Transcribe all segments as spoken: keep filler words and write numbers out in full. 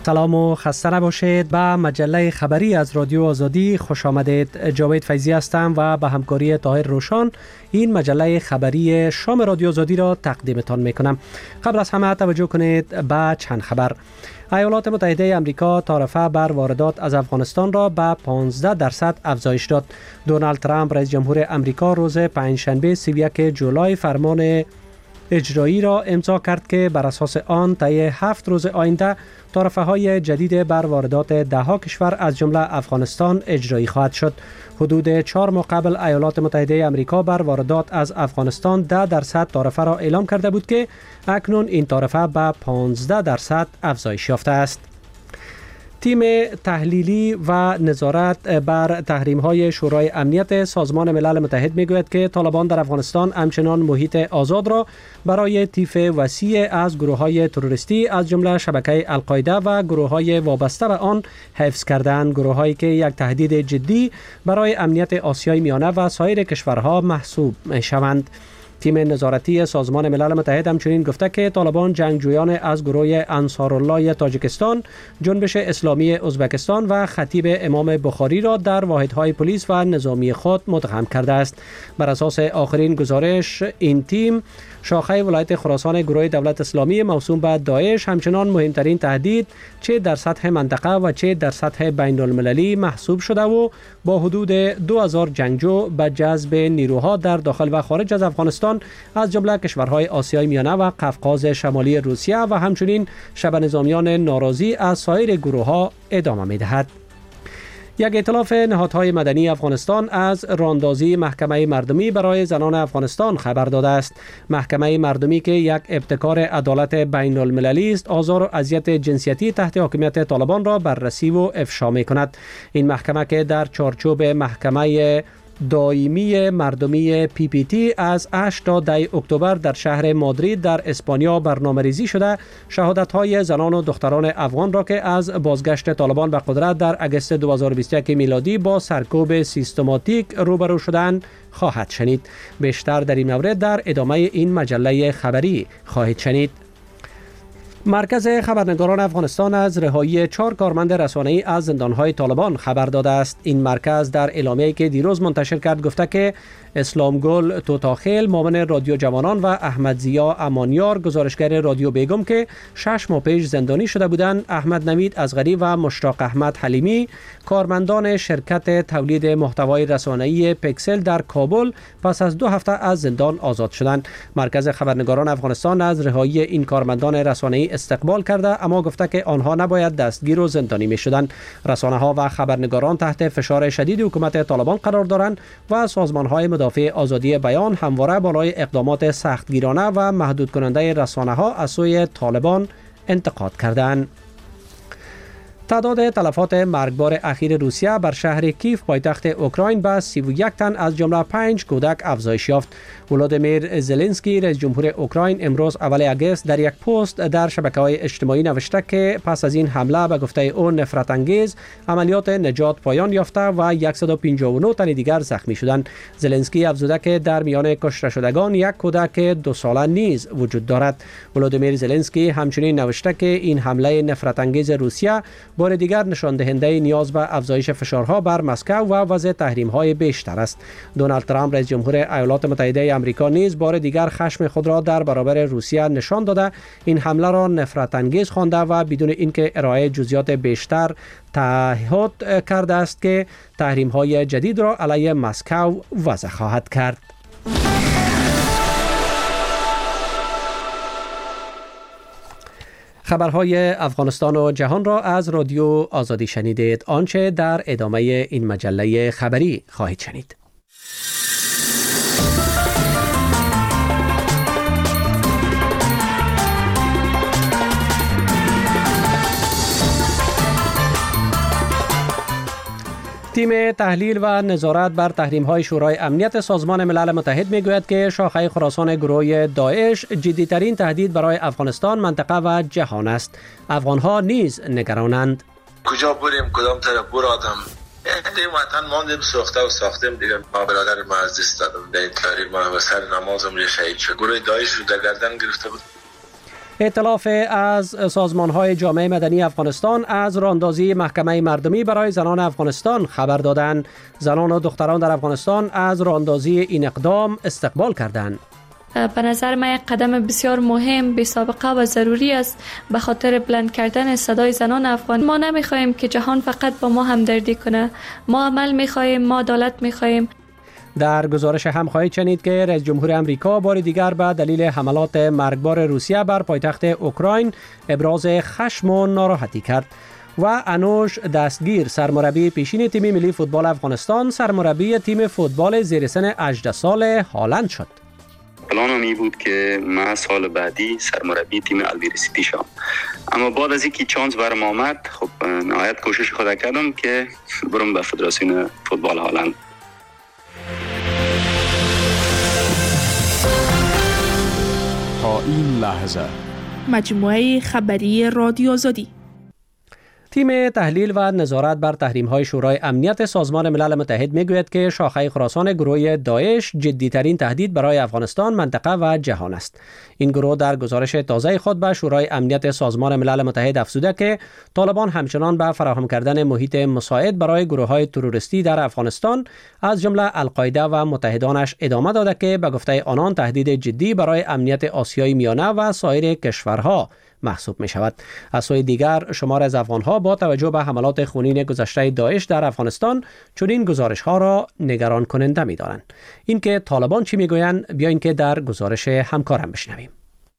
سلام و خسته نباشید. به مجله خبری از رادیو آزادی خوش آمدید. جاوید فیضی هستم و به همکاری طاهر روشان این مجله خبری شام رادیو آزادی را تقدیمتان میکنم. قبل از همه توجه کنید به چند خبر. ایالات متحده آمریکا تعرفه بر واردات از افغانستان را به پانزده درصد افزایش داد. دونالد ترامپ رئیس جمهور آمریکا روز پنجشنبه سی و یک جولای فرمان اجرایی را امضا کرد که بر اساس آن طی هفت روز آینده تعرفه های جدید بر واردات ده ها کشور از جمله افغانستان اجرایی خواهد شد. حدود چهار ماه قبل ایالات متحده آمریکا بر واردات از افغانستان ده درصد تعرفه را اعلام کرده بود که اکنون این تعرفه به پانزده درصد افزایش یافته است. تیم تحلیلی و نظارت بر تحریم‌های شورای امنیت سازمان ملل متحد می‌گوید که طالبان در افغانستان همچنان محیط آزاد را برای طیف وسیع از گروه‌های تروریستی از جمله شبکه القاعده و گروه‌های وابسته به آن حفظ کردند، گروه‌هایی که یک تهدید جدی برای امنیت آسیای میانه و سایر کشورها محسوب می‌شوند. تیم نظارتی سازمان ملل متحد همچنین گفته که طالبان جنگجویان از گروه انصارالله تاجیکستان، جنبش اسلامی ازبکستان و خطیب امام بخاری را در واحدهای پلیس و نظامی خود متهم کرده است. بر اساس آخرین گزارش این تیم شاخه ولایت خراسان گروه دولت اسلامی موسوم به داعش همچنان مهمترین تهدید چه در سطح منطقه و چه در سطح بین المللی محسوب شده و با حدود دو هزار جنگجو به جذب نیروها در داخل و خارج از افغانستان از جمله کشورهای آسیای میانه و قفقاز شمالی روسیه و همچنین شبه نظامیان ناراضی از سایر گروه‌ها ادامه می‌دهد. یک ائتلاف نهادهای مدنی افغانستان از راندازی محکمه مردمی برای زنان افغانستان خبر داده است. محکمه مردمی که یک ابتکار عدالت بین المللی است، آزار و اذیت جنسیتی تحت حاکمیت طالبان را بررسی و افشا می کند. این محکمه که در چارچوب محکمه دائمی مردمی پی پی تی از هشت تا ده اکتبر در شهر مادرید در اسپانیا برنامه‌ریزی شده، شهادت‌های زنان و دختران افغان را که از بازگشت طالبان به قدرت در اگست دو هزار و بیست و یک میلادی با سرکوب سیستماتیک روبرو شدند خواهد شنید. بیشتر در این مورد در ادامه این مجله خبری خواهید شنید. مرکز خبرنگاران افغانستان از رهایی چهار کارمند رسانه‌ای از زندان‌های طالبان خبر داده است. این مرکز در اعلامیه‌ای که دیروز منتشر کرد گفته که اسلامگل توتاخیل معاون رادیو جوانان و احمد ضیا امانیار گزارشگر رادیو بیگم که شش ماه پیش زندانی شده بودند، احمد نوید اصغری و مشتاق احمد حلیمی کارمندان شرکت تولید محتوای رسانه‌ای پیکسل در کابل پس از دو هفته از زندان آزاد شدند. مرکز خبرنگاران افغانستان از رهایی این کارمندان رسانه‌ای استقبال کرده، اما گفته که آنها نباید دستگیر و زندانی می‌شدند. رسانه‌ها و خبرنگاران تحت فشار شدید حکومت طالبان قرار دارند و سازمان‌های مدافع آزادی بیان همواره بالای اقدامات سختگیرانه و محدود کننده رسانه‌ها از سوی طالبان انتقاد کردند. تعداد تلفات مرگبار اخیر روسیه بر شهر کیف پایتخت اوکراین به سی و یک تن از جمله پنج کودک افزایش یافت. ولادیمیر زلنسکی رئیس جمهور اوکراین امروز اول آگوست در یک پست در شبکه‌های اجتماعی نوشته که پس از این حمله به گفته او نفرت انگیز عملیات نجات پایان یافته و صد و پنجاه و نه تن دیگر زخمی شدند. زلنسکی افزوده که در میان کشته شدگان یک کودک دو ساله نیز وجود دارد. ولادیمیر زلنسکی همچنین نوشته که این حمله نفرت انگیز روسیه بار دیگر نشان دهنده نیاز به افزایش فشارها بر مسکو و وضع تحریم‌های بیشتر است. دونالد ترامپ رئیس جمهور ایالات متحده آمریکا نیز بار دیگر خشم خود را در برابر روسیه نشان داده، این حمله را نفرت انگیز خوانده و بدون اینکه ارائه جزئیات بیشتر تعهد کرده است که تحریم‌های جدید را علیه مسکو وضع خواهد کرد. خبرهای افغانستان و جهان را از رادیو آزادی شنیدید. آنچه در ادامه این مجله خبری خواهید شنید. تیم تحلیل و نظارت بر تحریم‌های شورای امنیت سازمان ملل متحد می‌گوید که شاخه خراسان گروه داعش جدی‌ترین تهدید برای افغانستان، منطقه و جهان است. افغان‌ها نیز نگرانند. کجا بریم، کدام طرف برادم؟ این وطن ماندیم ساخته و ساختیم دیگه. ما برادر ما از دست دادم در این تاریخ، ما و سر نمازم شهید شد. گروه داعش رو در گردن گرفته بود. ائتلاف از سازمان‌های جامعه مدنی افغانستان از راهاندازی محکمه مردمی برای زنان افغانستان خبر دادند. زنان و دختران در افغانستان از راهاندازی این اقدام استقبال کردند. به نظر من یک قدم بسیار مهم، بی سابقه و ضروری است به خاطر بلند کردن صدای زنان افغان. ما نمیخواهیم که جهان فقط با ما همدردی کنه. ما عمل میخواهیم، ما عدالت میخواهیم. در گزارش هم خواهید شنید که رئیس جمهور امریکا بار دیگر به دلیل حملات مرگبار روسیه بر پایتخت اوکراین ابراز خشم و ناراحتی کرد. و انوش دستگیر سرمربی پیشین تیم ملی فوتبال افغانستان سرمربی تیم فوتبال زیر سن هجده سال هالند شد. پلانم این بود که من سال بعدی سرمربی تیم البیر سیتی شم، اما بعد از اینکه چانس برام آمد خب نهایت کوشش خود کردم که برم به فدراسیون فوتبال هالند. تا این لحظه مجموعه خبری رادیو آزادی. تیم تحلیل و نظارت بر تحریم‌های شورای امنیت سازمان ملل متحد میگوید که شاخه خراسان گروه داعش جدی‌ترین تهدید برای افغانستان، منطقه و جهان است. این گروه در گزارش تازه خود به شورای امنیت سازمان ملل متحد افزوده که طالبان همچنان به فراهم کردن محیط مساعد برای گروه‌های تروریستی در افغانستان از جمله القاعده و متحدانش ادامه داده که به گفته آنان تهدید جدی برای امنیت آسیای میانه و سایر کشورها محسوب می شود. از سوی دیگر شمار از افغانها با توجه به حملات خونین گذشته داعش در افغانستان چنین گزارش ها را نگران کننده می دانند. این که طالبان چی می گویند بیاین که در گزارش همکارم بشنویم.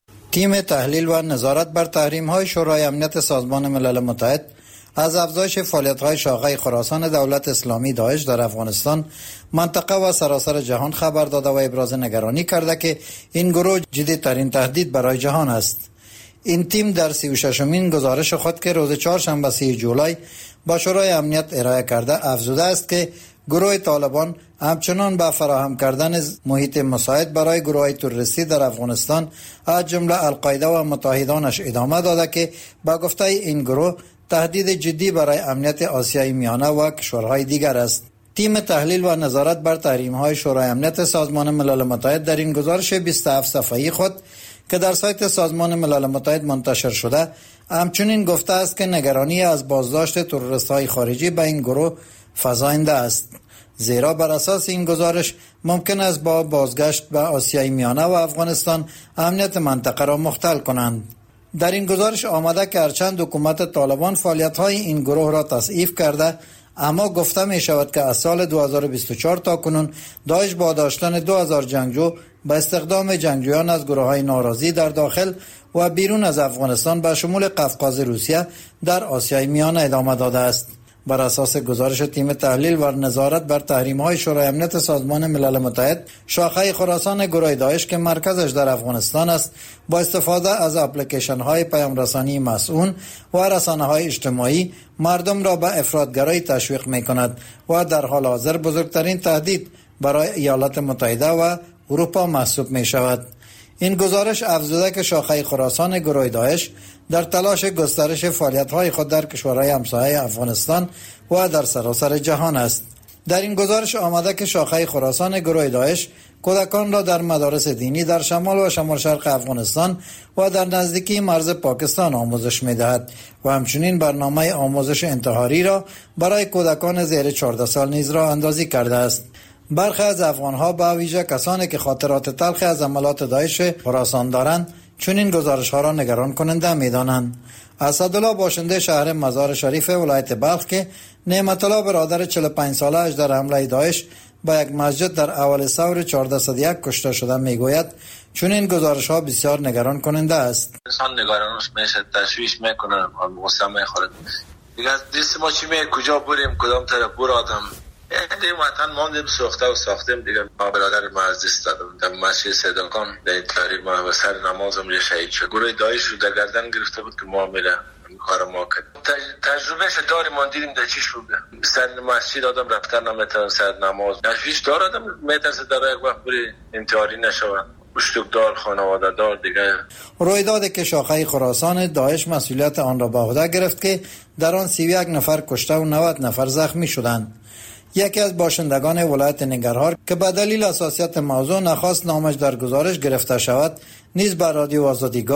تیم تحلیل و نظارت بر تحریم های شورای امنیت سازمان ملل متحد از افزایش فعالیت های شاخه خراسان دولت اسلامی داعش در افغانستان، منطقه و سراسر جهان خبر داده و ابراز نگرانی کرده که این گروه جدی‌ترین تهدید برای جهان است. این تیم در سی و ششمین گزارش خود که روز چهارشنبه سی جولای با شورای امنیت ارائه کرده افزوده است که گروه طالبان همچنان به فراهم کردن محیط مساعد برای گروه‌های تروریستی در افغانستان از جمله القاعده و متحدانش ادامه داده که با گفته این گروه تهدید جدی برای امنیت آسیای میانه و کشورهای دیگر است. تیم تحلیل و نظارت بر تحریم‌های شورای امنیت سازمان ملل متحد در این گزارش بیست و هفت صفحه‌ای خود که در سایت سازمان ملل متحد منتشر شده همچنین گفته است که نگرانی از بازداشت تروریست‌های خارجی به این گروه فزاینده است، زیرا بر اساس این گزارش ممکن است با بازگشت به آسیای میانه و افغانستان امنیت منطقه را مختل کنند. در این گزارش آمده که هرچند حکومت طالبان فعالیت‌های این گروه را تضعیف کرده، اما گفته می شود که از سال دو هزار و بیست و چهار تا کنون داعش با داشتن دو هزار جنگجو به استخدام جنگجویان از گروه‌های ناراضی در داخل و بیرون از افغانستان به شمول قفقاز روسیه در آسیای میانه ادامه داده است. بر اساس گزارش تیم تحلیل و نظارت بر تحریم‌های شورای امنیت سازمان ملل متحد، شاخه خراسان گروه داعش که مرکزش در افغانستان است، با استفاده از اپلیکیشن‌های پیام‌رسانی مسئول و رسانه‌های اجتماعی مردم را به افراطگرایی تشویق می‌کند و در حال حاضر بزرگترین تهدید برای ایالات متحده و اروپا محسوب می‌شود. این گزارش افزوده که شاخه خراسان گروه داعش در تلاش گسترش فعالیت‌های خود در کشورهای همسایه افغانستان و در سراسر جهان است. در این گزارش آمده که شاخه خراسان گروه داعش کودکان را در مدارس دینی در شمال و شمال شرق افغانستان و در نزدیکی مرز پاکستان آموزش می‌دهد و همچنین برنامه آموزش انتحاری را برای کودکان زیر چهارده سال نیز راه اندازی کرده است. برخی از افغان‌ها به ویژه کسانی که خاطرات تلخی از عملات داعش خراسان دارند چون این گزارش‌ها را نگران کننده می‌دانند. اسدالله باشنده شهر مزار شریف ولایت بلخ که نعمت الله برادر چهل و پنج ساله‌اش در حمله داعش به یک مسجد در اول ثور چهارده صد و یک کشته شده میگوید چون این گزارش‌ها بسیار نگران کننده است. انسان نگرانش میشه، تشویش میکنه، غصه میخوره. دیگه دست ما چی می کجا بریم، کدام طرف برادم. این وطن ماندیم سوخته و ساختیم دیگه. ما برادر مرزیست دادم در مسجد صداقان در این تاریخ ما به سر نمازم یه شهید شد. گروه داعش رو در گردن گرفته بود که ما میره کار ما کرد. تجربه ش داریم، ما دیدیم در چیش بود. سر مسجد آدم رفتن نمیتونه، سر نماز تشویش دار آدم میترسه در یک وقت بری انتحاری نشود. مشتوک دار، خانواده دار دیگه. رویدادی که شاخه خراسان داعش مسئولیت آن را به عهده گرفت که در آن سی و یک نفر کشته و نود نفر زخمی شدند. یکی از باشندگان ولایت ننگرهار که به دلیل حساسیت موضوع نخواست نامش در گزارش گرفته شود نیز به رادیو آزادی گفت: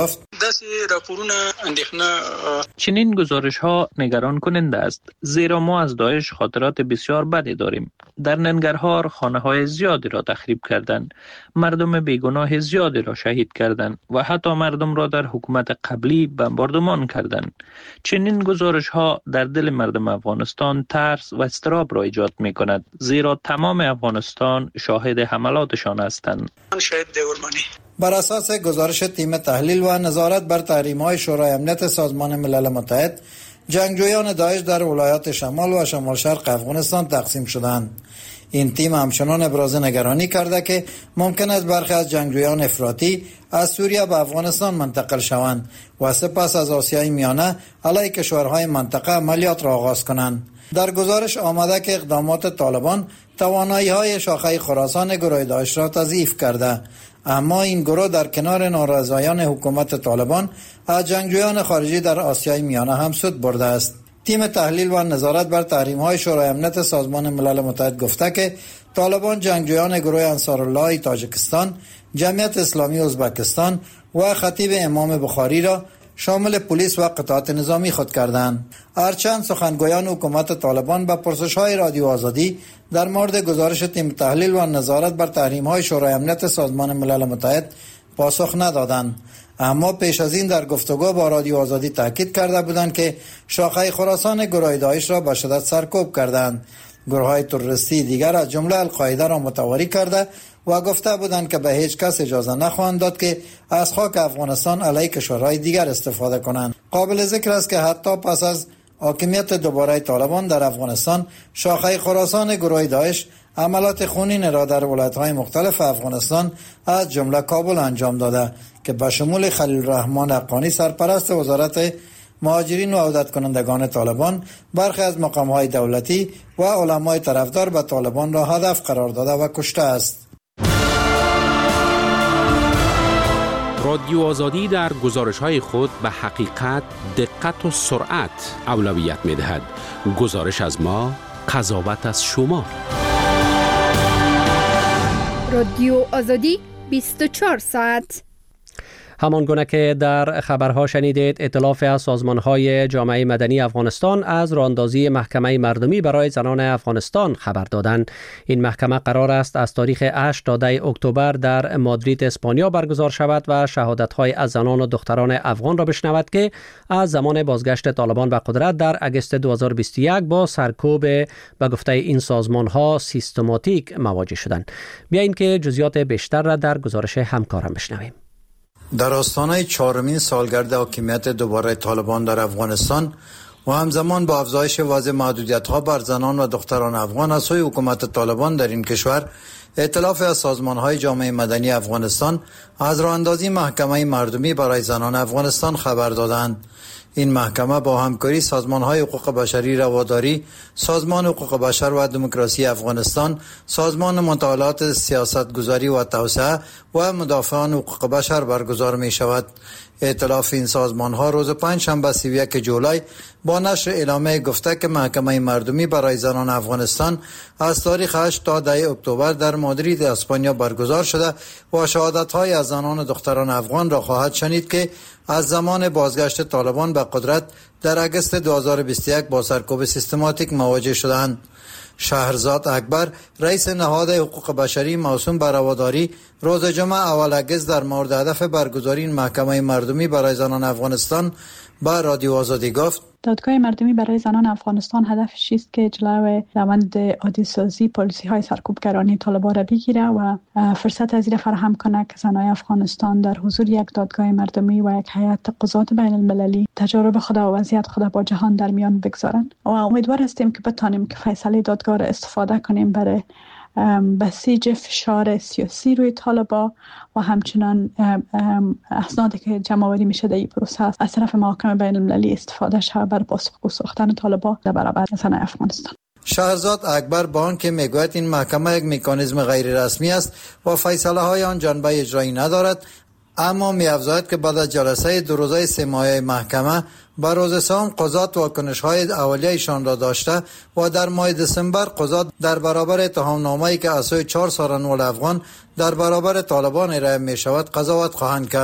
داسې راپورونه اندېښنه. چنین گزارش ها نگران کننده است، زیرا ما از داعش خاطرات بسیار بدی داریم. در ننگرهار خانه های زیادی را تخریب کردند، مردم بیگناه زیادی را شهید کردند و حتی مردم را در حکومت قبلی بمباردمان کردند. چنین گزارش ها در دل مردم افغانستان ترس و اضطراب را ایجاد می کند، زیرا تمام افغانستان شاهد حملاتشان هستند. شاهد دیورمانی. بر اساس گزارش تیم تحلیل و نظارت بر تحریم‌های شورای امنیت سازمان ملل متحد، جنگجویان داعش در ولایات شمال و شمال شرق افغانستان تقسیم شدند. این تیم همچنان ابراز نگرانی کرده که ممکن است برخی از جنگجویان افراطی از سوریه به افغانستان منتقل شوند و سپس از آسیای میانه علیه کشورهای منطقه عملیات را آغاز کنند. در گزارش آمده که اقدامات طالبان توانایی‌های شاخه خراسان گروه داعش را تضعیف کرده، اما این گروه در کنار نارضایان حکومت طالبان از جنگجویان خارجی در آسیای میانه هم سود برده است. تیم تحلیل و نظارت بر تحریم‌های شورای امنیت سازمان ملل متحد گفته که طالبان جنگجویان گروه انصارالله تاجیکستان، جمعیت اسلامی ازبکستان و خطیب امام بخاری را شامل پلیس و قطعات نظامی خود کردند. هرچند سخنگویان حکومت طالبان به پرسش‌های رادیو آزادی در مورد گزارش تیم تحلیل و نظارت بر تحریم‌های شورای امنیت سازمان ملل متحد پاسخ ندادند، اما پیش از این در گفتگو با رادیو آزادی تاکید کرده بودند که شاخه خراسان گروه داعش را به شدت سرکوب کردند. گروه‌های تروریستی دیگر از جمله القاعده را متواری کرده و گفته بودند که به هیچ کس اجازه نخواهند داد که از خاک افغانستان علیه کشورهای دیگر استفاده کنند. قابل ذکر است که حتی پس از حاکمیت دوباره طالبان در افغانستان، شاخه خراسان گروه داعش عملات خونین را در ولایت‌های مختلف افغانستان از جمله کابل انجام داده که به شمول خلیل الرحمن حقانی سرپرست وزارت مهاجرین و عودت کنندگان طالبان، برخی از مقام‌های دولتی و علمای طرفدار به طالبان را هدف قرار داده و کشته است. رادیو آزادی در گزارش‌های خود به حقیقت، دقت و سرعت اولویت می‌دهد. گزارش از ما، قضاوت از شما. رادیو آزادی بیست و چهار ساعت. همان گونه که در خبرها شنیدید، ائتلاف از سازمان‌های جامعه مدنی افغانستان از راهاندازی محکمه مردمی برای زنان افغانستان خبر دادند. این محکمه قرار است از تاریخ هشت تا ده اکتبر در مادرید اسپانیا برگزار شود و شهادت‌های از زنان و دختران افغان را بشنود که از زمان بازگشت طالبان به قدرت در اگست دو هزار و بیست و یک با سرکوب به گفته این سازمان‌ها سیستماتیک مواجه شدند. بیایید که جزئیات بیشتر را در گزارش همکارم بشنویم. در آستانه چهارمین سالگرد حاکمیت دوباره طالبان در افغانستان و همزمان با افزایش وضع محدودیت‌ها بر زنان و دختران افغان از سوی حکومت طالبان در این کشور، ائتلاف از سازمان‌های جامعه مدنی افغانستان از راهاندازی محکمه مردمی برای زنان افغانستان خبر دادند. این محکمه با همکاری سازمان‌های حقوق بشری رواداری، سازمان حقوق بشر و دموکراسی افغانستان، سازمان مطالعات سیاستگذاری و توسعه و مدافعان حقوق بشر برگزار می‌شود. ائتلاف این سازمان‌ها روز پنجشنبه سی و یک جولای با نشر اعلامیه گفته که محکمه مردمی برای زنان افغانستان از تاریخ هشت تا ده اکتبر در مادرید اسپانیا برگزار شده و شهادت‌های از زنان و دختران افغان را خواهد شنید که از زمان بازگشت طالبان به قدرت در اگست دو هزار و بیست و یک با سرکوب سیستماتیک مواجه شدند. شهرزاد اکبر، رئیس نهاد حقوق بشری موسوم به رواداری، روز جمعه اول اگست در مورد هدف برگزاری این محکمه مردمی برای زنان افغانستان با رادیو آزادی گفت: دادگاه مردمی برای زنان افغانستان هدفش است که جلوی روند عادی سازی پالیسی های سرکوبگرانی طالبان را بگیره و فرصت از این فراهم کنه که زنان افغانستان در حضور یک دادگاه مردمی و یک هیئت قضات بین المللی تجارب خود و وضعیت خود با جهان در میان بگذارند و امیدوار هستیم که بتانیم که فیصله دادگاه را استفاده کنیم برای بسیج فشار سیاسی روی طالبان و همچنان اسنادی که جمع آوری میشه در این پروسه از طرف محاکم بین المللی استفاده شود برای پاسخگو ساختن طالبان در برابر زنان افغانستان. شهرزاد اکبر با آنکه میگوید این محکمه یک مکانیزم غیر رسمی است و فیصله های آن جنبه اجرایی ندارد، اما می‌افزاید که بعد از جلسه دو روزه سه ماهه محکمه بر روز سوم قضات واکنش‌های اولیه‌شان را داشته و در ماه دسامبر قضات در برابر اتهامنامه‌ای که از سوی چهار سارنول افغان در برابر طالبان ارائه می‌شود قضاوت خواهند کرد.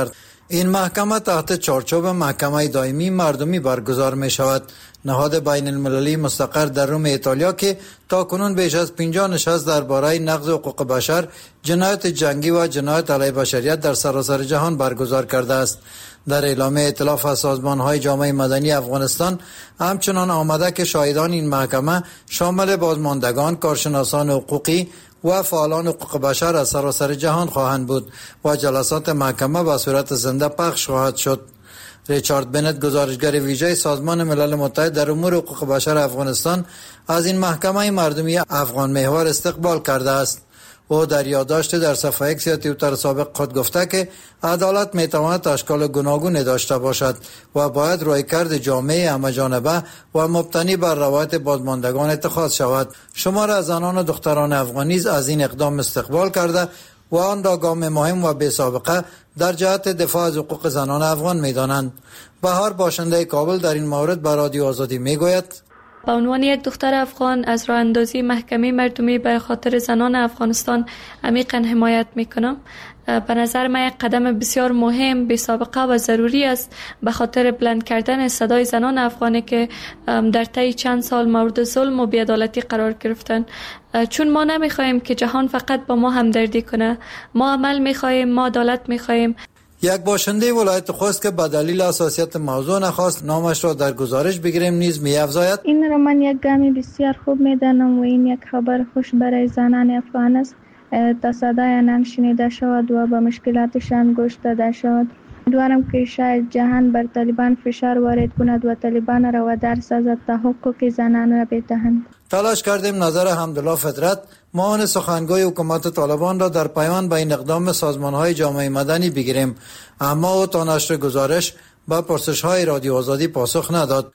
این محکمه تحت چارچوب محکمه دائمی مردمی برگزار می شود. نهاد بین المللی مستقر در روم ایتالیا که تا کنون بیش از پنجاه نشست درباره نقض حقوق بشر، جنایت جنگی و جنایت علیه بشریت در سراسر جهان برگزار کرده است. در اعلامیه ائتلاف از سازمان‌های جامعه مدنی افغانستان همچنان آمده که شاهدان این محکمه شامل بازماندگان، کارشناسان حقوقی و فعالان حقوق بشر از سراسر جهان خواهند بود و جلسات محکمه به صورت زنده پخش خواهد شد. ریچارد بنت، گزارشگر ویژه سازمان ملل متحد در امور حقوق بشر افغانستان، از این محکمه مردمی افغان محور استقبال کرده است. او در یادداشت در صفحه اکس یا توییتر سابق خود گفته که عدالت میتواند اشکال گوناگونی داشته باشد و باید رویکرد جامعه همه‌جانبه و مبتنی بر روایت بازماندگان اتخاذ شود. شمار از زنان و دختران افغانی از این اقدام استقبال کرده و آن را گام مهم و بی سابقه در جهت دفاع از حقوق زنان افغان می‌دانند. بهار، باشنده کابل، در این مورد به رادیو آزادی میگوید: به عنوان یک دختر افغان از راه اندازی محکمه مردمی به خاطر زنان افغانستان عمیقاً حمایت میکنم. به نظر من یک قدم بسیار مهم، بی سابقه و ضروری است به خاطر بلند کردن صدای زنان افغانی که در طی چند سال مورد ظلم و بی‌عدالتی قرار گرفتن. چون ما نمیخوایم که جهان فقط با ما همدردی کنه، ما عمل میخوایم، ما عدالت میخوایم. یک باشنده ولایت خوست که به دلیل حساسیت موضوع نخواست نامش را در گزارش بگیریم نیز می‌افزاید: این را من یک گامی بسیار خوب میدانم و این یک خبر خوش برای زنان افغان است تا صدای آنان شنیده شود و به مشکلاتشان گوش داده شود. امیدوارم که شاید جهان بر طالبان فشار وارد کند و طالبان را وادار سازد تا حقوق زنان را بدهند. تلاش کردیم نظر حمدالله فطرت، معاون سخنگوی حکومت طالبان را در پیوند به این اقدام سازمان‌های جامعه مدنی بگیریم، اما او تا نشر گزارش به پرسش‌های رادیو آزادی پاسخ نداد.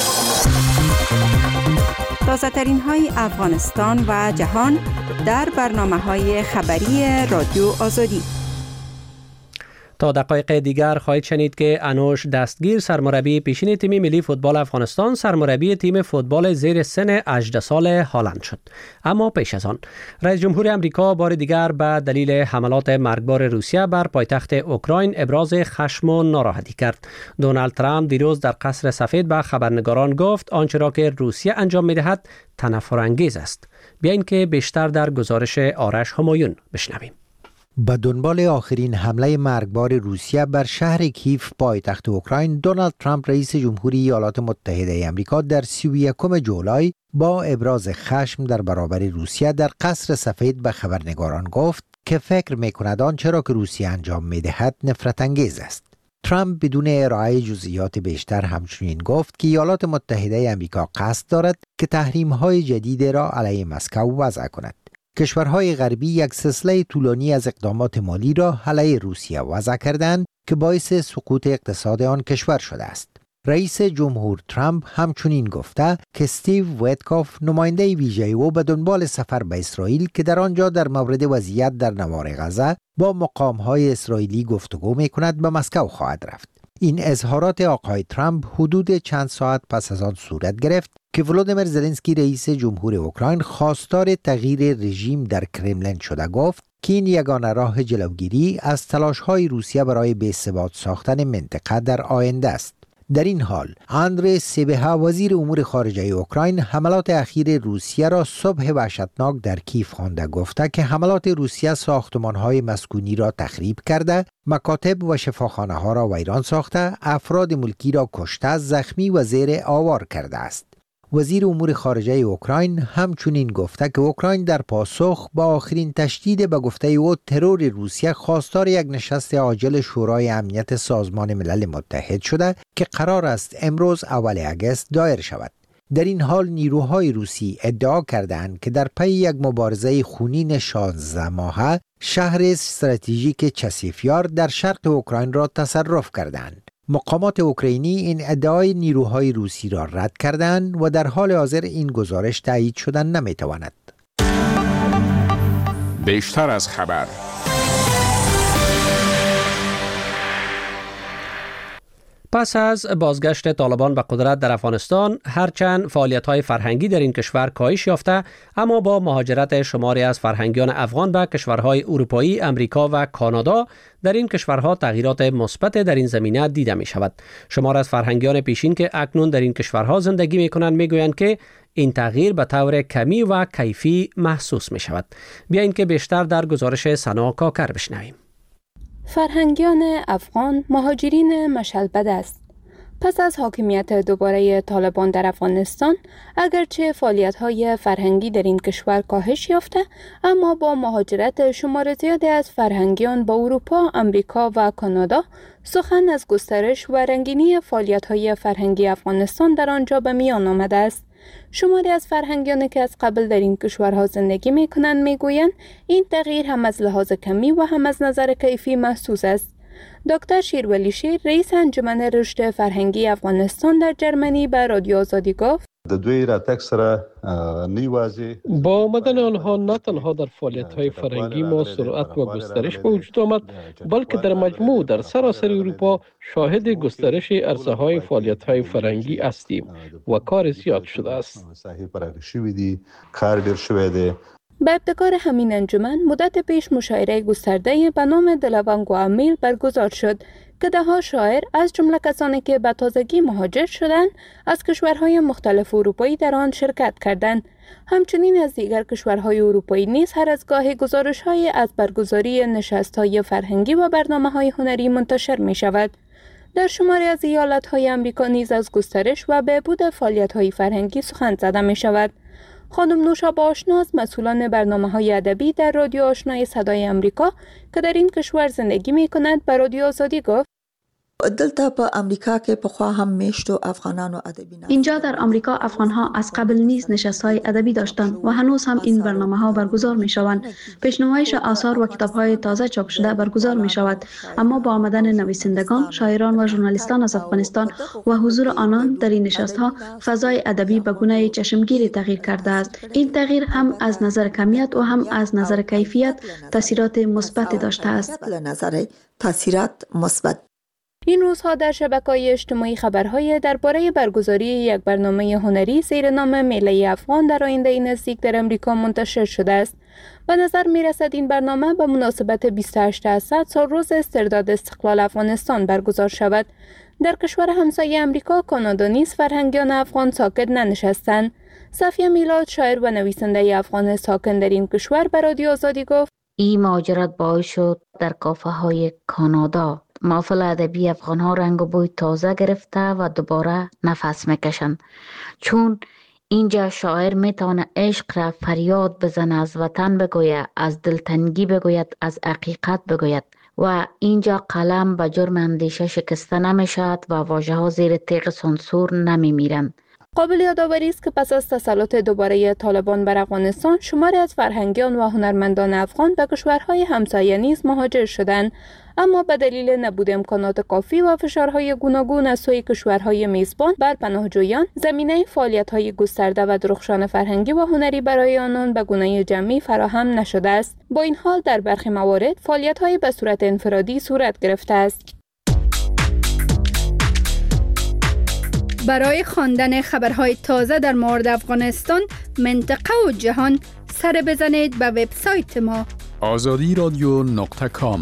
تازه‌ترین های افغانستان و جهان در برنامه‌های خبری رادیو آزادی. تا دقایق دیگر خواهید شنید که انوش دستگیر، سرمربی پیشین تیم ملی فوتبال افغانستان، سرمربی تیم فوتبال زیر سن هجده سال هالند شد. اما پیش از آن رئیس جمهور امریکا بار دیگر به دلیل حملات مرگبار روسیه بر پایتخت اوکراین ابراز خشم و ناراحتی کرد. دونالد ترامپ دیروز در قصر سفید به خبرنگاران گفت آنچه را که روسیه انجام می‌دهد تنفرانگیز است. بیاین که بیشتر در گزارش آرش همایون بشنویم. به دنبال آخرین حمله مرگبار روسیه بر شهر کیف پایتخت اوکراین، دونالد ترامپ رئیس جمهوری ایالات متحده آمریکا در سی و یکم جولای با ابراز خشم در برابر روسیه در قصر سفید به خبرنگاران گفت که فکر می‌کند آنچه را که روسیه انجام می‌دهد نفرت انگیز است. ترامپ بدون ارائه جزئیات بیشتر همچنین گفت که ایالات متحده آمریکا قصد دارد که تحریم‌های جدید را علیه مسکو وضع کند. کشورهای غربی یک سلسله طولانی از اقدامات مالی را علیه روسیه وضع کردند که باعث سقوط اقتصاد آن کشور شده است. رئیس جمهور ترامپ همچنین گفته که استیو ویتکوف، نماینده ویژه او، به دنبال سفر به اسرائیل که در آنجا در مورد وضعیت در نوار غزه با مقام‌های اسرائیلی گفتگو می‌کند، به مسکو خواهد رفت. این اظهارات آقای ترامپ حدود چند ساعت پس از آن صورت گرفت که ولودیمیر زلنسکی رئیس جمهور اوکراین خواستار تغییر رژیم در کرملین شده گفت که این یگانه راه جلوگیری از تلاش‌های روسیه برای بی‌ثبات ساختن منطقه در آینده است. در این حال اندری سیبها، وزیر امور خارجه اوکراین، حملات اخیر روسیه را صبح وحشتناک در کیف خوانده گفته که حملات روسیه ساختمان‌های مسکونی را تخریب کرده، مکاتب و شفاخانه‌ها را ویران ساخته، افراد ملکی را کشته، زخمی و زیر آوار کرده است. وزیر امور خارجه اوکراین همچنین گفته که اوکراین در پاسخ با آخرین تشدید به گفته او ترور روسیه خواستار یک نشست عاجل شورای امنیت سازمان ملل متحد شده که قرار است امروز اول اگست دایر شود. در این حال نیروهای روسی ادعا کردند که در پی یک مبارزه خونین شانزده ماهه شهر استراتژیک چسیفیار در شرق اوکراین را تصرف کردند. مقامات اوکراینی این ادعای نیروهای روسی را رد کردند و در حال حاضر این گزارش تایید شدن نمیتواند. بیشتر از خبر. پس از بازگشت طالبان به قدرت در افغانستان، هرچند فعالیت‌های فرهنگی در این کشور کاهش یافته، اما با مهاجرت شماری از فرهنگیان افغان به کشورهای اروپایی، امریکا و کانادا، در این کشورها تغییرات مثبت در این زمینه دیده می شود. شمار از فرهنگیان پیشین که اکنون در این کشورها زندگی می کنند می گویند که این تغییر به طور کمی و کیفی محسوس می شود. بیاییم که بیشتر در گزارش سنا کاکر بشنویم. فرهنگیان افغان مهاجرین مشلبد است. پس از حاکمیت دوباره طالبان در افغانستان، اگرچه فعالیت‌های فرهنگی در این کشور کاهش یافته، اما با مهاجرت شمار زیادی از فرهنگیان با اروپا، امریکا و کانادا، سخن از گسترش و رنگینی فعالیت‌های فرهنگی افغانستان در آنجا به میان آمده است. شماری از فرهنگیانی که از قبل در این کشورها زندگی می کنند می گویند این تغییر هم از لحاظ کمی و هم از نظر کیفی محسوس است. دکتر شیرولی شیر، رئیس انجمن رشد فرهنگی افغانستان در جرمنی، به رادیو آزادی گفت: با آمدن آنها نه تنها در فعالیت‌های فرهنگی ما سرعت و گسترش به وجود آمد، بلکه در مجموع در سراسر اروپا شاهد گسترش عرصه‌های فعالیت‌های فرهنگی هستیم و کار زیاد شده است. به ابتکار همین انجمن مدت پیش مشاعره گسترده به نام دلوانگ و امیل برگزار شد که ده ها شاعر از جمله کسانی که به تازگی مهاجر شدند از کشورهای مختلف اروپایی در آن شرکت کردند. همچنین از دیگر کشورهای اروپایی نیز هر از گاهی گزارش‌های از برگزاری نشست‌های فرهنگی و برنامه‌های هنری منتشر می‌شود. در شماری از ایالت‌های آمریکا نیز از گسترش و بهبود فعالیت‌های فرهنگی سخن زده می‌شود. خانم نوشابه آشناز، مسئولان برنامه‌های ادبی در رادیو آشنای صدای آمریکا که در این کشور زندگی می‌کند، به رادیو آزادی گفت: دلته په امریکا کې پخوا هم میشتو افغانانو ادبی نه. اینجا در آمریکا افغان‌ها از قبل نیز نشست‌های ادبی داشتند و هنوز هم این برنامه‌ها برگزار می‌شوند. پیش‌نمایش آثار و کتاب‌های تازه چاپ شده برگزار می‌شود، اما با آمدن نویسندگان، شاعران و ژورنالیستان از افغانستان و حضور آنان در این نشست‌ها، فضای ادبی به گونه چشمگیری تغییر کرده است. این تغییر هم از نظر کمیت و هم از نظر کیفیت تاثیرات مثبتی داشته است. نظر تاثیرات مثبت. این روزها در شبکه‌های اجتماعی خبرهای درباره برگزاری یک برنامه هنری زیر نام میله افغان در آینده نزدیک در امریکا منتشر شده است. به نظر می رسد این برنامه به مناسبت بیست و هشت اسد سال روز استرداد استقلال افغانستان برگزار شود. در کشور همسایه امریکا، کانادا نیز فرهنگیان افغان ساکت ننشستند. صفیه میلاد، شاعر و نویسنده افغان ساکن در این کشور، به رادیو آزادی گفت: این مهاجرت باعث شد در کافه های کانادا محفل ادبی افغان ها رنگ و بوی تازه گرفته و دوباره نفس میکشند، چون اینجا شاعر میتونه عشق را فریاد بزنه، از وطن بگوید، از دلتنگی بگوید، از حقیقت بگوید و اینجا قلم به جرم اندیشه شکسته نمیشد و واژه ها زیر تیغ سانسور نمیمیرند. قابل یادآوری است که پس از تسلط دوباره طالبان بر افغانستان، شماری از فرهنگیان و هنرمندان افغان به کشورهای همسایه نیز مهاجر شدند، اما به دلیل نبود امکانات کافی و فشارهای گوناگون از سوی کشورهای میزبان بر پناهجویان، زمینه فعالیت‌های گسترده و درخشان فرهنگی و هنری برای آنان به گونه جمعی فراهم نشده است. با این حال در برخی موارد فعالیت‌های به صورت انفرادی صورت گرفته است. برای خواندن خبرهای تازه در مورد افغانستان، منطقه و جهان، سر بزنید به وبسایت ما آزادی رادیو نقطه کام.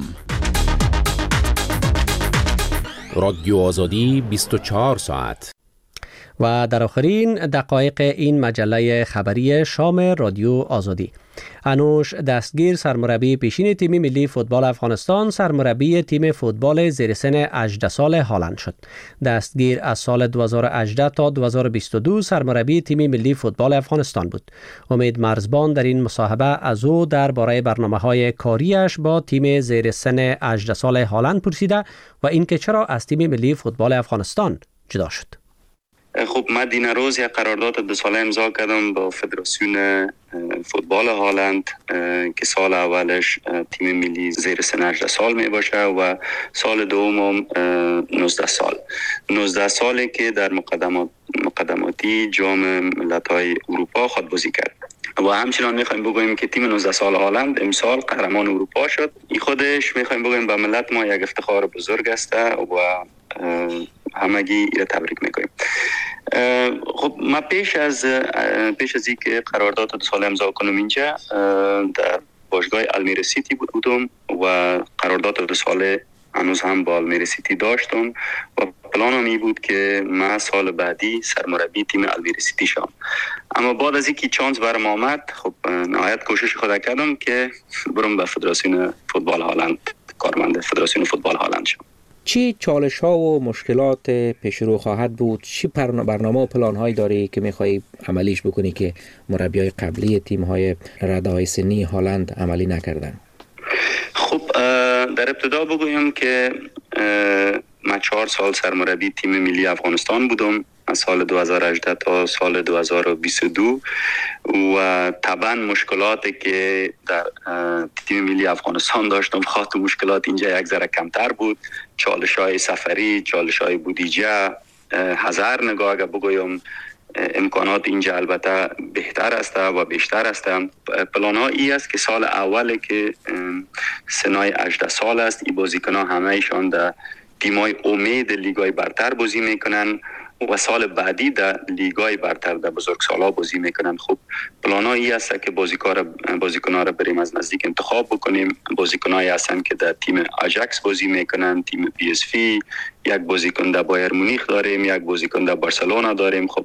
رادیو آزادی بیست و چهار ساعت. و در آخرین دقایق این مجله خبری شام رادیو آزادی، انوش دستگیر، سرمربی پیشین تیم ملی فوتبال افغانستان، سرمربی تیم فوتبال زیر سن هجده سال هالند شد. دستگیر از سال دو هزار و هجده تا دو هزار و بیست و دو سرمربی تیم ملی فوتبال افغانستان بود. امید مرزبان در این مصاحبه از او درباره برنامه‌های کاریش با تیم زیر سن هجده سال هالند پرسیده و اینکه چرا از تیم ملی فوتبال افغانستان جدا شد. خب من دین روز یک قرارداد دو ساله امضا کردم با فدراسیون فوتبال هالند که سال اولش تیم ملی زیر سن هجده سال می باشه و سال دوم نوزده سال نوزده سالی که در مقدمات مقدماتی جام ملت‌های اروپا خود بازی کرد. و همچنان میخوایم بگوییم که تیم نوزده سال هالند امسال قهرمان اروپا شد. این خودش میخوایم بگوییم به ملت ما یک افتخار بزرگ است و همگی را تبریک میکنیم. خب ما پیش از پیش از اینکه قرارداد دو ساله امضا کنم اینجا در باشگاه المیرا سیتی بودم و قرارداد دو ساله هنوز هم با المیرا سیتی داشتم و پلانم این بود که من سال بعدی سرمربی تیم المیرا سیتی شدم. اما بعد از اینکه چانس برام آمد خب نهایت کوشش خود کردم که برم به فدراسیون فوتبال هالند کارمند فدراسیون فوتبال هالند شدم. چی چالش ها و مشکلات پیش رو خواهد بود؟ چی برنامه و پلان هایی داری که میخوایی عملیش بکنی که مربی های قبلی تیم های رده های سنی هالند عملی نکردن؟ خب در ابتدا بگویم که من چهار سال سرمربی تیم ملی افغانستان بودم از سال دو هزار و هجده تا سال دو هزار و بیست و دو و طبعا مشکلاتی که در تیم ملی افغانستان داشتم خاطر مشکلات اینجا یک ذره کمتر بود. چالش های سفری، چالش های بودجه، هزار نگاه اگر بگویم امکانات اینجا البته بهتر است و بیشتر است. پلان ها ای است که سال اولی که سنای هجده سال است این بازیکن ها همه ایشان در تیمای امید لیگای برتر بازی میکنن و سال بعدی در لیگای برتر در بزرگسالا بازی میکنن. خب پلان ها ای است که بازیکن بازیکن‌ها را بریم از نزدیک انتخاب بکنیم. بازیکنایی هستند که در تیم آژاکس بازی میکنن، تیم پی اس وی، یک بازیکن در بایر مونیخ داریم، یک بازیکن در بارسلونا داریم. خب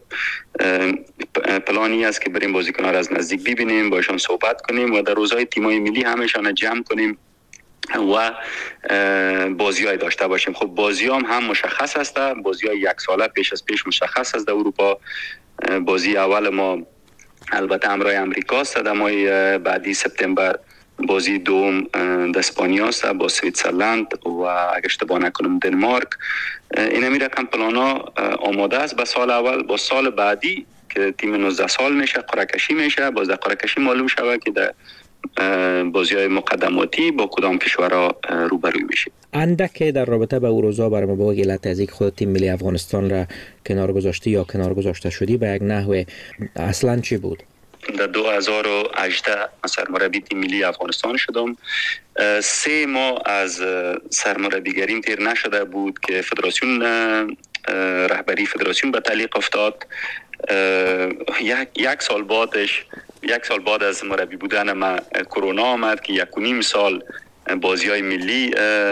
پلانی است که بریم بازیکن‌ها را از نزدیک ببینیم، باشون صحبت کنیم و در روزهای تیم‌های ملی همشان جمع کنیم و بازی های داشته باشیم. خب بازی هم هم مشخص است، بازی های یک ساله پیش از پیش مشخص است. در اروپا بازی اول ما البته همراه امریکا است، در ماه بعدی سپتامبر بازی دوم در اسپانیا است با سوئیسرلند و اگه اشتباه نکنم دنمارک. این می رقم پلانا آماده است. با سال اول با سال بعدی که تیم نوزده سال میشه قرعه کشی میشه، باز در قرعه کشی معلوم شود که در بازی‌های مقدماتی با کدام کشورها روبروی میشه. اندک در رابطه با اوروزا برام با علت از اینکه خود تیم ملی افغانستان را کنار گذاشتی یا کنار گذاشته شدی به یک نحو اصلا چی بود؟ در دو هزار و هجده سرمربی تیم ملی افغانستان شدم. سه ماه از سرمربیگریم تیر نشده بود که فدراسیون رهبری فدراسیون به تعلیق افتاد. یک یک سال بعدش یک سال بعد از مربی بودن من کرونا آمد که یک و نیم سال بازی های ملی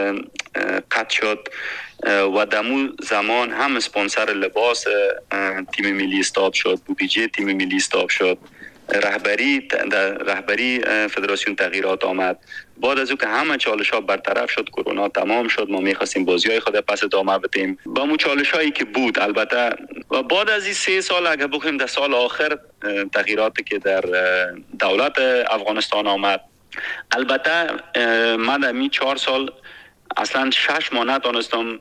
قطع شد و دمو زمان هم اسپانسر لباس تیم ملی استاپ شد، بودجه تیم ملی استاپ شد، رهبری در رهبری فدراسیون تغییرات آمد. بعد از او که همه چالش ها برطرف شد، کرونا تمام شد، ما میخواستیم بازی های خود پس ادامه بدیم با اون چالش هایی که بود. البته و بعد از این سه سال اگه بخویم در سال آخر تغییراتی که در دولت افغانستان آمد، البته من در می چهار سال اصلا شش ماه نتونستم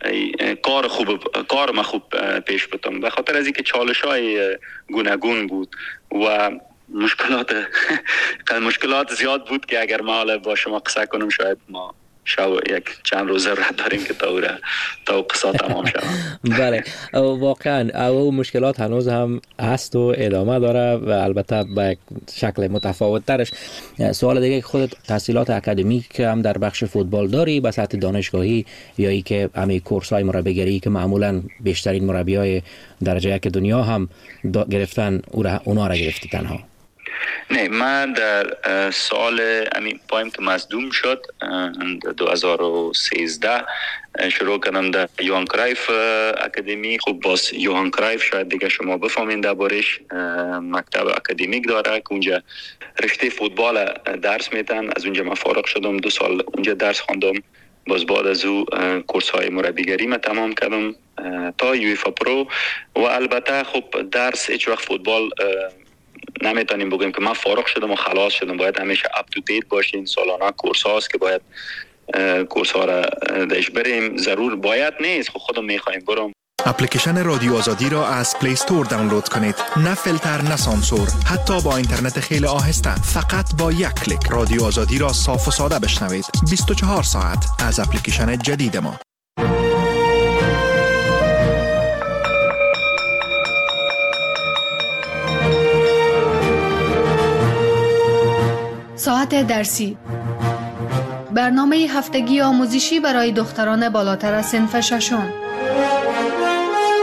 کار خوب کار ما خوب پیش بردم به خاطر از اینکه چالش‌های گوناگون بود و مشکلات مشکلات زیاد بود که اگر ما حالا با شما قصه کنم شاید ما شو یک چند روزه رد داریم که تا تا قصه تمام شود. بله واقعا او مشکلات هنوز هم هست و ادامه داره و البته به شکل متفاوت ترش. سوال دیگه خودت تحصیلات اکادمیک هم در بخش فوتبال داری به سطح دانشگاهی یا ای که همه کورس‌های مربیگری که معمولا بیشترین مربیای درجه یک دنیا هم گرفتن اونا را گرفتی تنها؟ نه، من در سال امی پایم که مصدوم شد دو هزار و سیزده شروع کردم در یوهان کرایف اکادمی. خب باز یوهان کرایف شاید دیگه شما بفهمین دربارش، مکتب اکادمیک داره که اونجا رشته فوتبال درس میدن. از اونجا من فارغ شدم، دو سال اونجا درس خواندم. باز بعد از او کورس های مربیگری ما تمام کردم تا یوفا پرو و البته خب درس هیچ وقت فوتبال نمیتونیم بگیم که من فارغ شدم و خلاص شدم. باید همیشه اپ تو دیت باشین. سالانه کورس هاست که باید کورس ها را داشت بریم. ضرور باید نیست، خب خودم میخوایم برم. اپلیکیشن رادیو آزادی را از پلی استور دانلود کنید. نه فیلتر نه سانسور، حتی با اینترنت خیلی آهسته. فقط با یک کلیک رادیو آزادی را صاف و ساده بشنوید. بیست و چهار ساعت از اپلیکیشن جدید ما. ساعت درسی، برنامه هفتگی آموزشی برای دختران بالاتر از صنف ششم.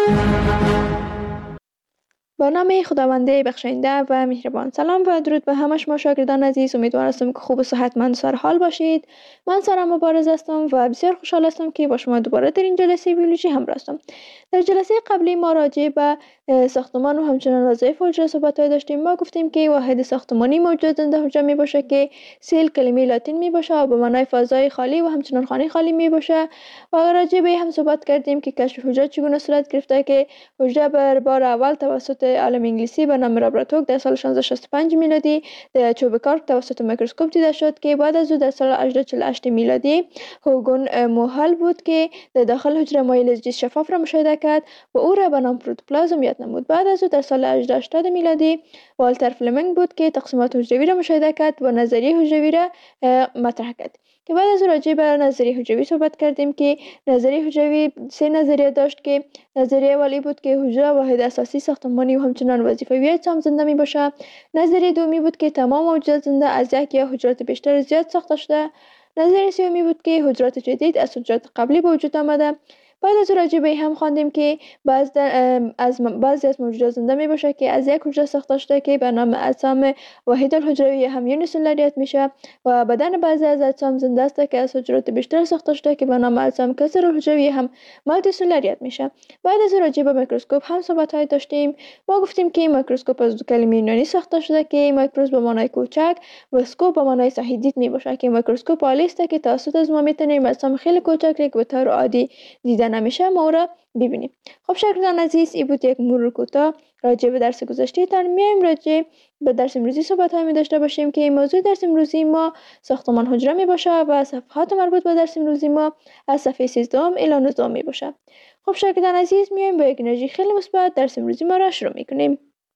با نام خداونده بخشنده و مهربان. سلام و درود به همه شما شاگردان عزیز. امیدوار هستم که خوب و صحتمند و سرحال باشید. من سارا مبارز هستم و بسیار خوشحال هستم که با شما دوباره در این جلسه بیولوژی همراه هستم. در جلسه قبلی ما راجع به ساختمان و همچنان وظایف حجره صحبت‌های داشتیم. ما گفتیم که واحد ساختمانی موجود زنده حجره می باشه که سیل کلمه لاتین می باشه و به معنای فضای خالی و همچنان خانه خالی می باشه و راجع به هم صحبت کردیم که کشف حجره چگونه صورت گرفته که حجره بر بار اول توسط عالم انگلیسی به نام رابرت هوک در سال شانزده شصت و پنج میلادی در چوب کارک توسط میکروسکوپ دیده شد که بعد از او در سال هزار و هشتصد و چهل و هشت میلادی هوگون موهل بود که در داخل حجره مایع زیست شفاف را مشاهده کرد و او را به نام پروتوپلازم یاد نمود. بعد از او در سال هزار و هشتصد میلادی والتر فلمنگ بود که تقسیمات حجروی را مشاهده کرد و نظریه حجروی را مطرح کرد که بعد از راجع به نظریه حجروی صحبت کردیم که نظریه حجروی سه نظریه داشت که نظریه اولی بود که حجره واحد اساسی ساختمانی و همچنان وظیفوی اجسام زنده می باشه. نظریه دومی بود که تمام موجودات زنده از یک یا حجرات بیشتر زیاد ساخته شده. نظریه سومی بود که حجرات جدید از حجرات قبلی به وجود آمده. بعد از راجع به هم خواندیم که بعض از بعضی از موجودات زنده می باشه که از یک حجره ساخته شده که به نام اجسام واحد الحجروی هم یونیسلولاریت میشه و بدن بعضی از اجسام زنده است که از حجرات بیشتر ساخته شده که به نام اجسام کثیر الحجروی هم مالتی سلولاریت میشه. بعد از راجع به میکروسکوپ هم صحبت های داشتیم. ما گفتیم که میکروسکوپ از دو کلمه یونانی ساخته شده که میکروس به معنای کوچک و اسکوپ به معنای صحیح دید می باشه که میکروسکوپ آلی است که توسط از ما میتونیم اجسام خیلی کوچک که به طور عادی دیده نمیشه ما را ببینیم. خب شاگردان عزیز، این بود یک مرور کوتاه راجع به درس گذشته تان. میایم راجع به درس امروزی صحبت های می داشته باشیم که موضوع درس امروزی ما ساختمان حجره می باشه و صفحات مربوط به درس امروزی ما از صفحه سیزده الی نوزده می باشه. خب شاگردان عزیز، میایم با یک انرژی خیلی مثبت درس امروزی ما را شروع میکنیم.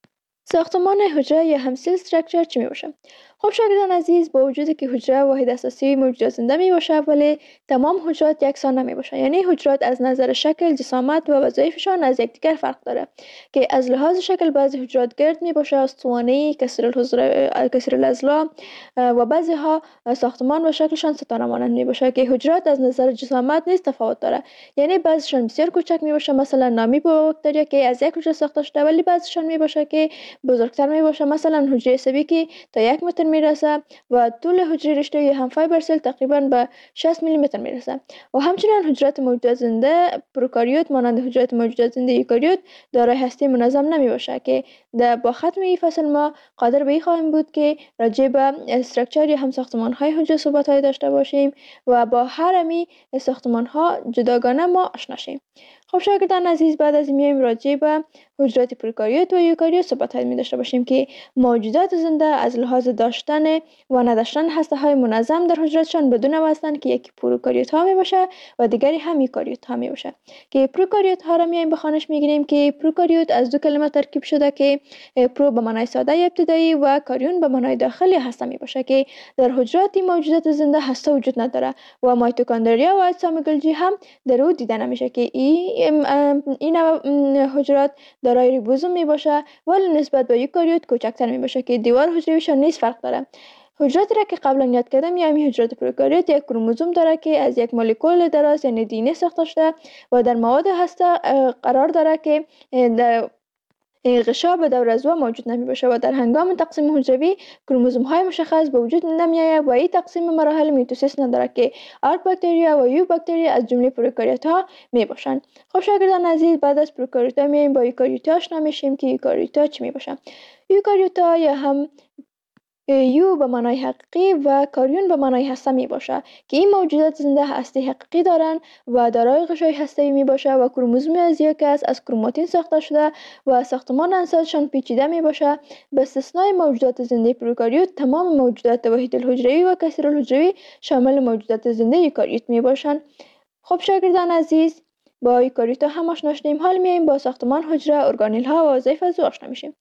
ساختمان حجره یا هم سیل استراکچر چی می باشه؟ خب شاگردان عزیز، با وجودی که حجره واحد اساسی موجودات زنده می باشه ولی تمام حجرات یکسان نمی باشه. یعنی حجرات از نظر شکل، جسامت و وظایفشان از یکدیگر فرق داره که از لحاظ شکل بعضی حجرات گرد می باشه، استوانه‌ای، کسر الحجره، کسر الاضلاع و بعضی ها ساختمان و شکلشان ستاره مانند می باشه که حجرات از نظر جسامت نیز تفاوت داره. یعنی بعضیشان بسیار کوچک می باشه، مثلا نامی باکتریا که از یک حجره ساخته شده، ولی بعضیشان می باشه که بزرگتر می باشه، مثلا حجره عصبی که تا یک متر میرسه و طول حجره رشته هم فایبر سل تقریبا به شصت میلی متر میرسه. و همچنین حجرات موجودات زنده پروکاریوت مانند حجرات موجودات زنده یوکاریوت دارای هسته منظم نمی باشه که در با ختم این فصل ما قادر به این خواهیم بود که راجع به استراکچر یا هم ساختمان های حجره صحبت های داشته باشیم و با هر امی ساختمان ها جداگانه ما آشنا شیم. خب شاگردان عزیز، بعد از این میایم راجع به حجرات پروکاریوت و یوکاریوت صحبت می داشته باشیم که موجودات زنده از لحاظ داشتن و نداشتن هسته های منظم در حجراتشان بدون هستند که یکی پروکاریوت ها می باشه و دیگری هم یوکاریوت ها می باشه. که پروکاریوت ها را میایم به خوانش میگیریم که پروکاریوت از دو کلمه ترکیب شده که پرو به معنای ساده ابتدایی و کاریون به معنای داخلی هسته می باشه که در حجرات موجودات زنده هسته وجود نداره و میتوکندریا و اجسام گلجی هم در او دیده نمیشه که این این حجرات دارای ریبوزوم می باشه ولی نسبت به یوکاریوت کوچکتر می باشه که دیوار حجرویشان نیز فرق داره. حجراتی را که قبلا یاد کردم یعنی حجرات پروکاریوت یک کروموزوم داره که از یک مولکول دراز یعنی دی ان ای ساخته شده و در مواد هسته قرار داره که در غشا به دور از او موجود نمی باشه و در هنگام تقسیم حجروی کروموزوم های مشخص به وجود نمی آید و این تقسیم مراحل میتوسیس نداره که آرک باکتریا و یو باکتریا از جمله پروکاریوت ها می باشند. خب شاگردان عزیز، بعد از پروکاریوت ها میایم با یوکاریوت ها آشنا میشیم که یوکاریوت ها چی می باشن. یوکاریوت ها یا هم یو به معنای حقیقی و کاریون به معنای هسته می باشه که این موجودات زنده هسته حقیقی دارن و دارای غشای هسته‌ای می باشه و کروموزوم از یک کس از کروماتین ساخته شده و ساختمان انساجشان پیچیده می باشه. به استثنای موجودات زنده پروکاریوت تمام موجودات واحد الحجروی و کثیر الحجروی شامل موجودات زنده یوکاریوت می باشن. خب شاگردان عزیز، با یوکاریوت ها هم آشنا شدیم. حال میایم با ساختمان حجره، ارگانیل ها و وظایف از او آشنا میشیم.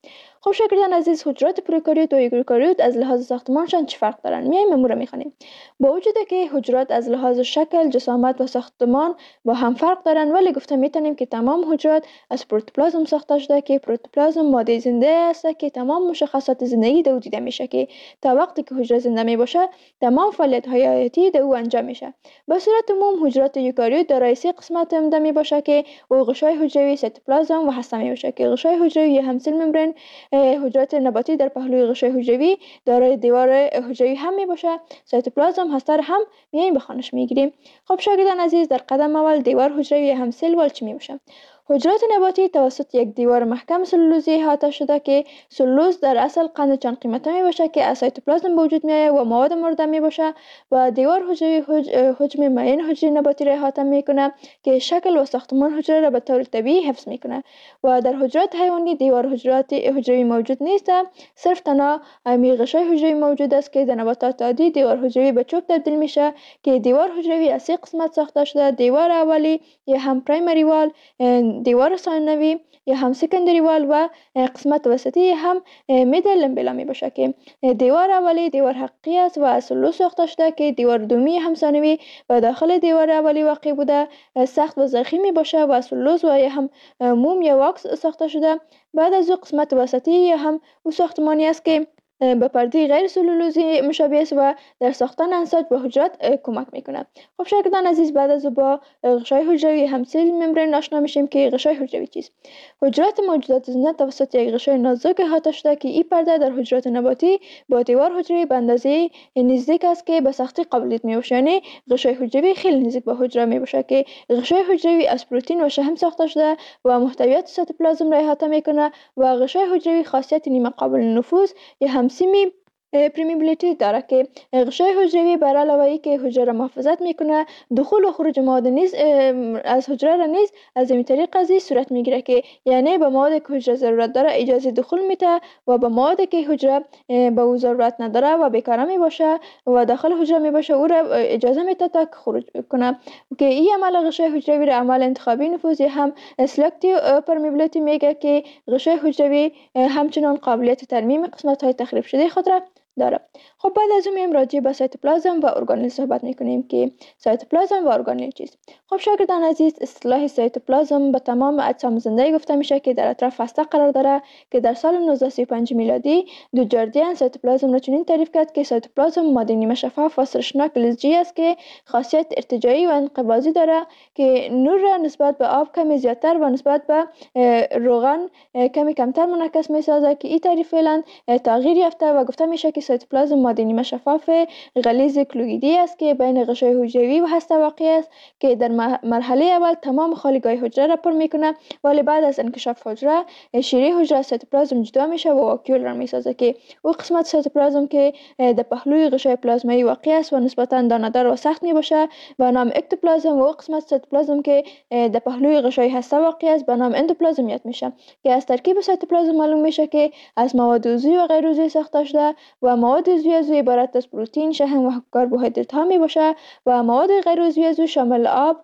خب شاگردان عزیز، حجرات پروکاریوت و یوکاریوت از لحاظ ساختمانشان چه فرق دارند؟ میایم امور را میخوانیم. با وجود که حجرات از لحاظ شکل، جسامت و ساختمان با هم فرق دارند، ولی گفته میتونیم که تمام حجرات از پروتوپلازم ساخته شده که پروتوپلازم ماده زنده است که تمام مشخصات زندگی در او دیده میشه که تا وقتی که حجره زنده می باشه تمام فعالیت های حیاتی در او انجام میشه. به صورت عموم حجرات یوکاریوت دارای سه قسمت عمده می باشه که او غشای حجروی، سیتوپلازم و هسته می باشه که غشای حجروی همسل ممبرین حجرات نباتی در پهلوی غشای حجروی دارای دیوار حجروی هم می باشه. سیتوپلازم هسته هم میایم بخوانش میگیریم. خب شاگردان عزیز، در قدم اول دیوار حجروی همسل وال چی می باشه؟ حجرات نباتی توسط یک دیوار محکم سلولوزی احاطه شده که سلولوز در اصل قند چند قیمته می باشه که از سایتوپلازم به وجود می آید و مواد مرده می باشه و دیوار حجروی حج... حجم معین حجره نباتی را احاطه می کنه که شکل و ساختمان حجره را به طور طبیعی حفظ می کنه. و در حجرات حیوانی دیوار حجرات حجروی موجود نیست، صرف تنها می غشای حجروی موجود است که در نباتات عادی دیوار حجروی به چوب تبدیل میشه که دیوار حجروی از سه قسمت ساخته شده: دیوار اولی یا هم پرایمری وال، دیوار ثانوی یا هم سکندری وال و قسمت وسطی هم میدل لمبلا می باشه که دیوار اولی دیوار حقیقی است و از سلولوز ساخته شده که دیوار دومی هم ثانوی و داخل دیوار اولی واقع بوده سخت و زخمی می باشه و از سلولوز و یا هم موم یا واکس ساخته شده. بعد از او قسمت وسطی یا هم او ساختمانی است که به پرده غیر سلولوزی مشابه است و در ساختن انساج به حجرات کمک میکنه. خب شاگردان عزیز، بعد از با غشای حجروی همسل ممبرین آشنا میشیم که غشای حجروی چیست. حجرات موجودات زنده توسط یک غشای نازک احاطه شده که این پرده در حجرات نباتی با دیوار حجروی به اندازه نزدیک است که به سختی قابلیت میباشه، یعنی غشای حجروی خیلی نزدیک به حجره میباشه که غشای حجروی از پروتئین و شحم ساخته شده و محتویات سایتوپلازم را احاطه میکنه و غشای حجروی خاصیت نیمه قابل نفوذ یا همسیمی پرمیبیلیتی داره که غشای حجروی بر علاوه ای که حجره را محافظت میکنه، دخول و خروج مواد نیز از حجره را نیز از این طریق از صورت میگیره که یعنی به مواد که حجره ضرورت داره اجازه دخول میده و به مواد که حجره به او ضرورت نداره و بیکاره میباشه و داخل حجره میباشه او را اجازه میده تا خروج کنه که این عمل غشای حجروی را عمل انتخابی نفوذ هم سلکتیو پرمیبیلیتی میگه که غشای حجروی همچنان قابلیت ترمیم قسمت های تخریب شده خود را داره. خب بعد از اون میایم راجع به سایتوپلازم و ارگانل صحبت میکنیم که سایتوپلازم و ارگانل چیست. خب شاگردان عزیز، اصطلاح سایتوپلازم به تمام اجسام زنده گفته میشه که در اطراف هسته قرار داره که در سال نوزده سی و پنج میلادی دو جاردین سایتوپلازم را چنین تعریف کرد که سایتوپلازم ماده نیمه شفاف و سرشناک فلزی است که خاصیت ارتجاعی و انقباضی داره که نور را نسبت به آب کمی زیادتر و نسبت به روغن کمی کمتر منعکس میسازه که این تعریف فعلا تغییر یافته و گفته میشه که سایتوپلازم ماده نیمه شفاف غلیظ کلویدی است که بین غشای حجروی و هسته واقع است که در مرحله اول تمام خالیگاه حجره را پر میکنه، ولی بعد از انکشاف حجره شیره حجره از سایتوپلازم جدا میشه و واکیول را میسازه که او قسمت سایتوپلازم که در پهلوی غشای پلازمایی واقع است و نسبتا دانه‌دار و سخت میباشه به نام اکتوپلازم و او قسمت سایتوپلازم که در پهلوی غشای هسته واقع است به نام اندوپلازم یاد میشه که از ترکیب سایتوپلازم معلوم میشه که از مواد عضوی و غیر عضوی ساخته شده و مواد عضوی از او عبارت از پروتئین، شحم و کربوهیدرات ها می باشه و مواد غیر عضوی از او شامل آب،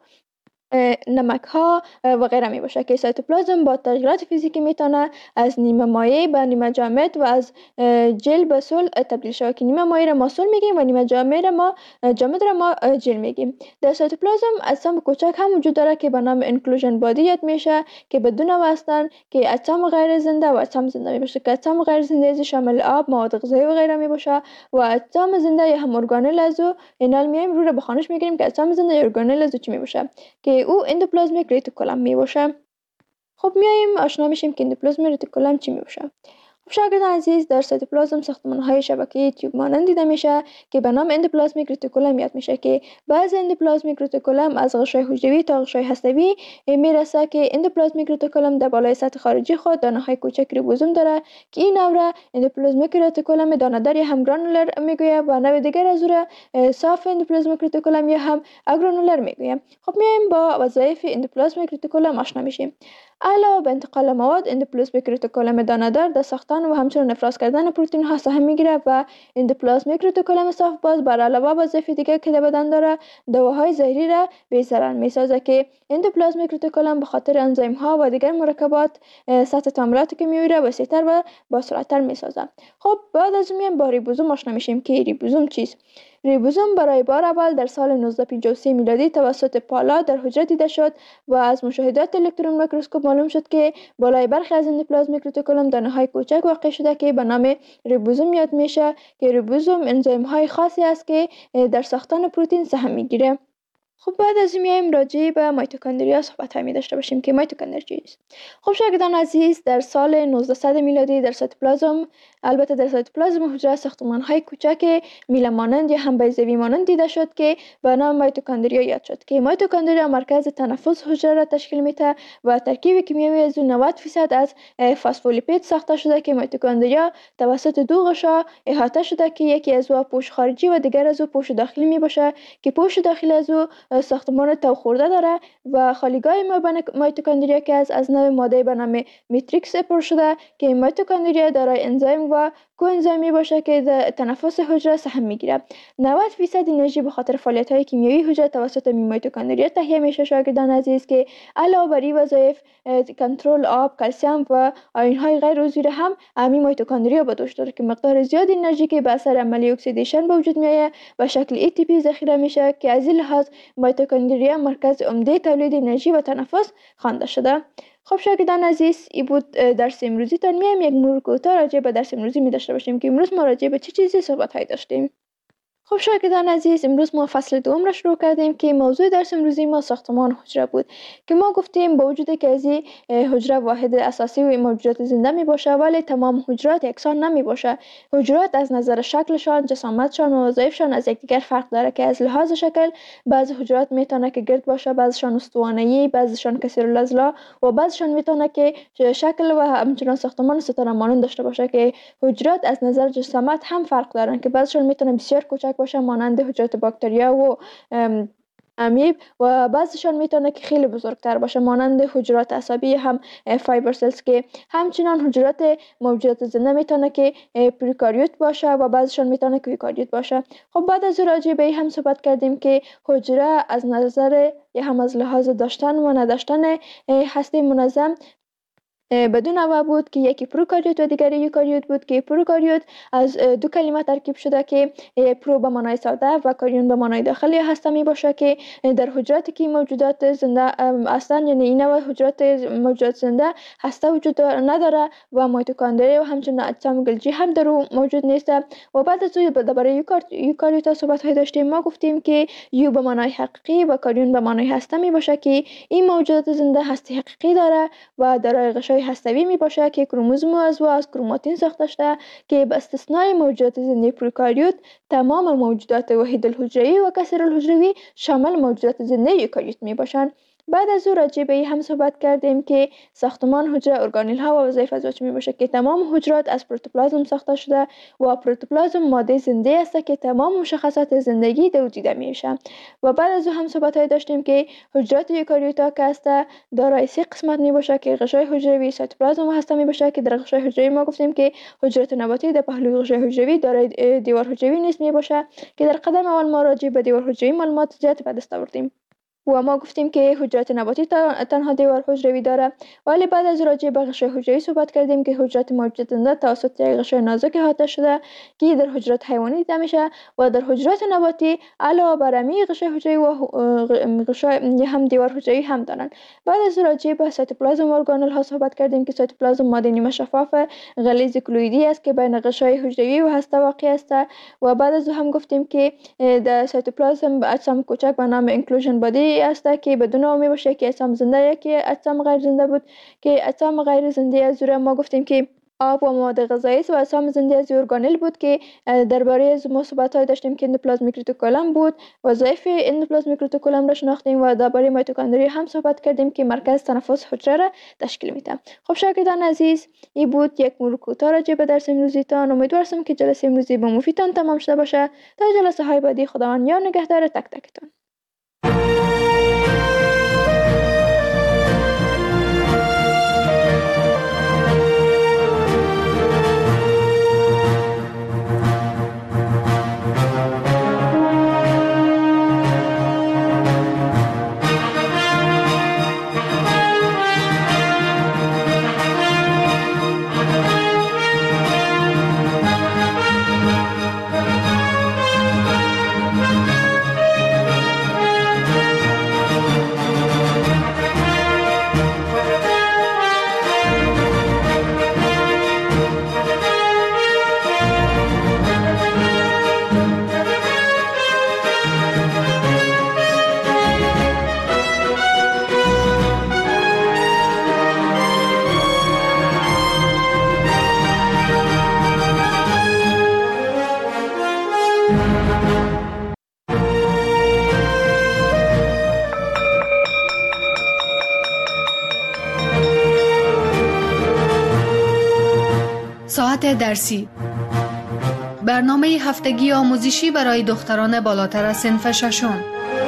نمک ها و غیره می باشه که سایتوپلازم با تغییرات فیزیکی میتونه از نیمه مایع به نیمه جامد و از جل به صلب تبدیل شود که نیمه مایع را ما صلب میگیم و نیمه جامد را ما جامد را ما جل میگیم. در سایتوپلازم اجسام کوچک هم وجود داره که به نام انکلوژن بادی یاد میشه که بدون واسطن که اجسام غیر زنده و اجسام زنده می باشه که اجسام غیر زنده شامل آب، مواد غذایی و غیره می باشه و اجسام زنده یا هم ارگانل از او اینال میایم رو را به خانش میگیریم که اجسام زنده یا ارگانل از او چی می باشه که او اندوپلازمیک ریتیکولم می باشه. خب میایم آشنا میشیم که اندوپلازمیک ریتیکولم چی می باشه. خب شاگردان عزیز، در سایتوپلازم ساختمان‌های شبکه‌ای تیوب مانند دیده میشه که به نام اندوپلازمیک ریتیکولم یاد میشه که بعض اندوپلازمیک ریتیکولم از غشای حجروی تا غشای هسته‌ای میرسه که اندوپلازمیک ریتیکولم در بالای سطح خارجی خود دانه‌های کوچک ریبوزوم داره که این نوع را اندوپلازمیک ریتیکولم دانه‌دار یا هم گرانولر میگوید و نوع دیگر از اون صاف اندوپلازمیک ریتیکولم یا هم اگرانولر میگوید. خب میایم با وظایف اندوپلازمیک ریتیکولم آشنا میشیم. علاوه بر انتقال مواد، اندوپلازمیک رتیکولوم دانه‌دار در ساختن و همچنین افراز کردن پروتئین ها سهم میگیره و اندوپلازمیک رتیکولوم صاف باز بر علاوه بر وظایف دیگه که در بدن داره، دواهای زهری را بی ضرر میسازه که اندوپلازمیک رتیکولوم به خاطر انزیم ها و دیگر مرکبات سطح تعاملات کیمیایی را وسیع‌تر و با سرعت‌تر میسازه. خب بعد از میایم با ریبوزوم آشنا میشیم که ریبوزوم چیست. ریبوزوم برای بار اول در سال نوزده پنجاه و سه میلادی توسط پالا در حجره دیده شد و از مشاهدات الکترون میکروسکوپ معلوم شد که بالای برخی از اندوپلازمیک رتیکولوم دانه‌های کوچک واقع شده که به نام ریبوزوم یاد میشه که ریبوزوم انزیم‌های خاصی است که در ساختن پروتئین سهم میگیره. خب بعد از این میایم راجع به میتوکندریا صحبت هایی داشته باشیم که میتوکندریا چیست. خب شاگردان عزیز، در سال نوزده صد میلادی در سایتوپلازم، البته در سایتوپلازم حجره ساختمان های کوچک میله مانند یا هم بیضوی مانند دیده شد که به نام میتوکندریا یاد شد که میتوکندریا مرکز تنفس حجره را تشکیل میده و ترکیب کیمیایی از نود فیصد از فسفولیپید ساخته شده که میتوکندریا توسط دو غشا احاطه شده که یکی از او پوش خارجی و دیگر از او پوش داخلی می باشه که پوش داخلی از او ساختمان تو خورده داره و خالیگاه میتوکندریا که از از نوع ماده به نام میتریکس پر شده که میتوکندریا دارای انزیم و کوانزیمی باشه که در تنفس حجره سهم میگیره. نود فیصد انرژی به خاطر فعالیت های کیمیایی حجره توسط میتوکندریا تهیه میشه شاگردان عزیز که علاوه بر این وظایف کنترل آب، کلسیم و آیون های غیر عضوی هم همین میتوکندریا به دوش داره که مقدار زیاد انرژی که به اثر عملیه اکسیدیشن به وجود میاد به شکل ای تی پی ذخیره میشه که از این لحاظ میتوکندریا مرکز عمده تولید انرژی و تنفس خوانده شده. خب شاگردان عزیز، این بود درس امروزی تان. میایم یک مرور کوتاه راجع به درس امروزی می داشته باشیم که امروز ما راجع به چه چیزی صحبت هایی داشتیم. خب شاگردان عزیز، امروز ما فصل دوم را شروع کردیم که موضوع درس امروزی ما ساختمان حجره بود که ما گفتیم با وجود که از این حجره واحد اساسی و موجودات زنده می باشه ولی تمام حجرات یکسان نمی باشه. حجرات از نظر شکلشان، جسامتشان و وظایفشان از یکدیگر فرق داره که از لحاظ شکل بعضی حجرات میتونه که گرد باشه، بعضیشان استوانه‌ای، بعضیشان کثیرالعضله و بعضیشان میتونه که شکل و همچنان ساختمان ستاره مانند داشته باشه که حجرات از نظر جسامت هم فرق دارن که بعضیشان میتونه بسیار کوچک باشه مانند حجرات باکتریا و امیب و بعضیشان میتونه که خیلی بزرگتر باشه مانند حجرات عصبی هم فایبر سلز که همچنان حجرات موجودات زنده میتونه که پریکاریوت باشه و بعضیشان میتونه که ایوکاریوت باشه. خب بعد از راجع به هم صحبت کردیم که حجره از نظر یا هم از لحاظ داشتن و نداشتن هسته منظم بدون نوع بود که یکی پروکاریوت و دیگری یوکاریوت بود که پروکاریوت از دو کلمه ترکیب شده که پرو به معنای ساده و کاریون به معنای داخلی هسته می باشه که در حجراتی که موجودات زنده هستند یعنی این نوع حجرات موجودات زنده هسته وجود نداره و میتوکندریا و همچنین اجسام گلجی هم در او موجود نیست. و بعد از او درباره یوکاریوت صحبت های داشتیم. ما گفتیم که یو به معنای حقیقی و کاریون به معنای هسته می باشه که این موجودات زنده هسته حقیقی داره و دارای غشای هسته‌ای می باشه که کروموزوم از و از کروماتین ساخته شده که به استثنای موجودات زنده پروکاریوت تمام موجودات وحید الحجروی و کثیر الحجروی شامل موجودات زنده یوکاریوت می باشند. بعد از او راجع به هم صحبت کردیم که ساختمان حجره ارگانیل ها و وظایف از چی می باشه که تمام حجرات از پروتوپلازم ساخته شده و پروتوپلازم ماده زنده است که تمام مشخصات زندگی در او دیده میشه. و بعد از او هم صحبت های داشتیم که حجرات یوکاریوتا که است دارای سه قسمت می باشه که غشای حجروی، سایتوپلازم هسته می باشه که در غشای حجروی ما گفتیم که حجرات نباتی در پهلوی غشای حجروی دارای دیوار حجروی نیست می باشه که در قدم اول ما راجع به دیوار حجروی معلومات زیاد به دست آوردیم و ما گفتیم که حجرات نباتی تنها دیوار حجروی داره ولی بعد از راجع به غشای حجروی صحبت کردیم که حجرات موجودات زنده توسط یک غشای نازک احاطه شده که در حجرات حیوانی دیده میشه و در حجرات نباتی علاوه بر همین غشای حجروی و غشای هم دیوار حجروی هم دارن. بعد از راجع به سایتوپلازم و ارگانل ها صحبت کردیم که سایتوپلازم ماده نیمه شفاف غلیظ کلویدی است که بین غشای حجروی و هسته واقع است و بعد از هم گفتیم که در سایتوپلازم اجسام کوچک به نام انکلوژن بادی است که بدون او می باشه که اجسام زنده یکی اجسام غیر زنده بود که اجسام غیر زنده از زور ما گفتیم که آب و مواد غذایی و اجسام زنده از ارگانل بود که درباره از ما صحبت های داشتیم که اندوپلازمیک رتیکولوم بود. وظایف اندوپلازمیک رتیکولوم را شناختیم و درباره میتوکندریا هم صحبت کردیم که مرکز تنفس حجره را تشکیل میده. خب شاگردان عزیز، این بود یک مرور کوتاه راجع به درس امروزیتان. امیدوارم که جلسه امروزی با مفیدتان تمام شده باشه. تا جلسه های بعدی خداوند یار نگهدار تک تکتان. ساعت درسی، برنامه هفتگی آموزشی برای دختران بالاتر از صنف ششم.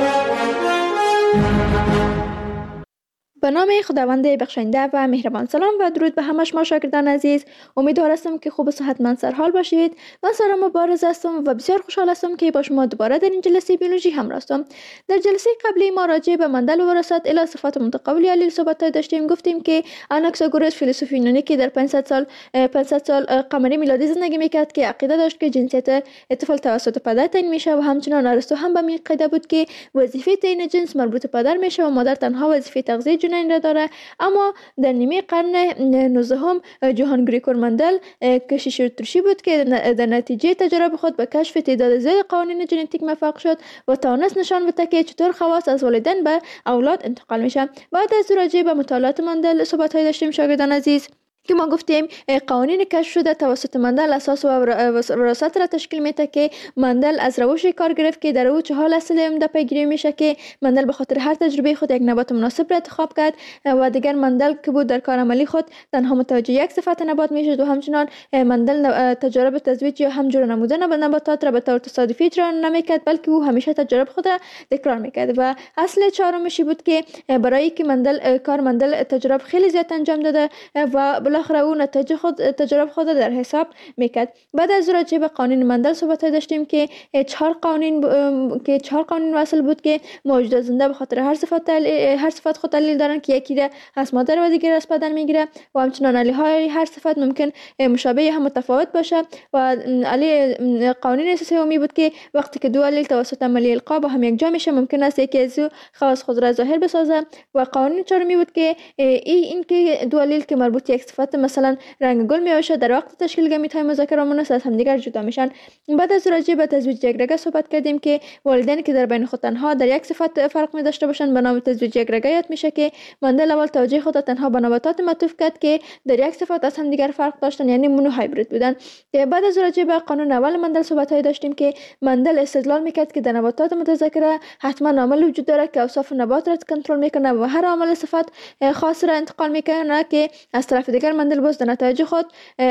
به نام خداوند بخشنده و مهربان. سلام و درود به همه شما شاگردان عزیز. امیدوار هستم که خوب و صحتمند سرحال باشید. من سارا مبارز هستم و بسیار خوشحال هستم که با شما دوباره در این جلسه بیولوژی همراه هستم. در جلسه قبلی ما راجع به مندل و وراثت الی صفات متقابل یا الیل صحبت داشتیم. گفتیم که آناکساگوروس فیلسوف یونانی که در پانصد سال پانصد سال قمری میلادی زندگی میکرد که عقیده داشت که جنسیت طفل توسط پدر تعیین میشه و همچنین ارسطو هم به این عقیده بود که وظیفه تعیین جنس مربوط به پدر میشه و مادر تنها وظیفه تغذیه این را داره. اما در نیمه قرن نوزدهم جوهان گریگور مندل کشیش اتریشی بود که در نتیجه تجربه خود به کشف تعداد زیاد قوانین ژنتیک موفق شد و توانست نشان بده که چطور خواص از والدین به اولاد انتقال میشه. بعد از راجع به مطالعات مندل صحبت های داشتیم شاگردان عزیز که ما گفتیم قوانین کشف شده توسط مندل اساس و وراثت را تشکیل میده که مندل از روش کار گرفت که در او چهار اصل عمده پیگیری میشه که مندل به خاطر هر تجربه خود یک نبات مناسب را انتخاب کرد و دیگر مندل که بود در کار عملی خود تنها متوجه یک صفت نبات میشد و همچنان مندل تجارب تزویج یا همجور نمودن نباتات را به طور تصادفی اجرا نمیکرد بلکه او همیشه تجربه خود را تکرار میکرد. و اصل چهارمش بود که برای که مندل کار مندل تجربه خیلی زیاد انجام داده و بالاخره او نتیجه خود تجربه خود در حساب میکرد. بعد از راجع به قانون مندل صحبت داشتیم که چهار قانون ب... که چهار قانون اصل بود که موجودات زنده به خاطر هر صفت تل... هر صفت خود دلیل دارن که یکی را از مادر و دیگر از پدر میگیره و همچنان علی های هر صفت ممکن مشابه هم متفاوت باشه و علی قانون اساسی بود که وقتی که دو علیل توسط عملی القا با هم یک جا میشه ممکن است یکی از خواص خود را ظاهر بسازه. و قانون چهارمی بود که ای این که دو علیل که مربوط یک صفت مثلا رنگ گل میشه در وقت تشکیل گمیت های مذکر و مؤنث از همدیگر جدا میشن. بعد از راجع به تزویج یکرگه صحبت کردیم که والدین که در بین خود تنها در یک صفت فرق می داشته باشند به نام تزویج یکرگه یاد میشه که مندل اول توجه خود تنها به نباتات معطوف کرد که در یک صفت از همدیگر فرق داشتن یعنی مونو هایبرید بودن. بعد از راجع به قانون اول مندل صحبت های داشتیم که مندل استدلال میکرد که در نباتات متذکره حتما عامل وجود داره که اوصاف نبات را کنترل میکنه و هر عامل صفت خاص را انتقال میکنه که از طرف دیگر مندل باز در نتایج خود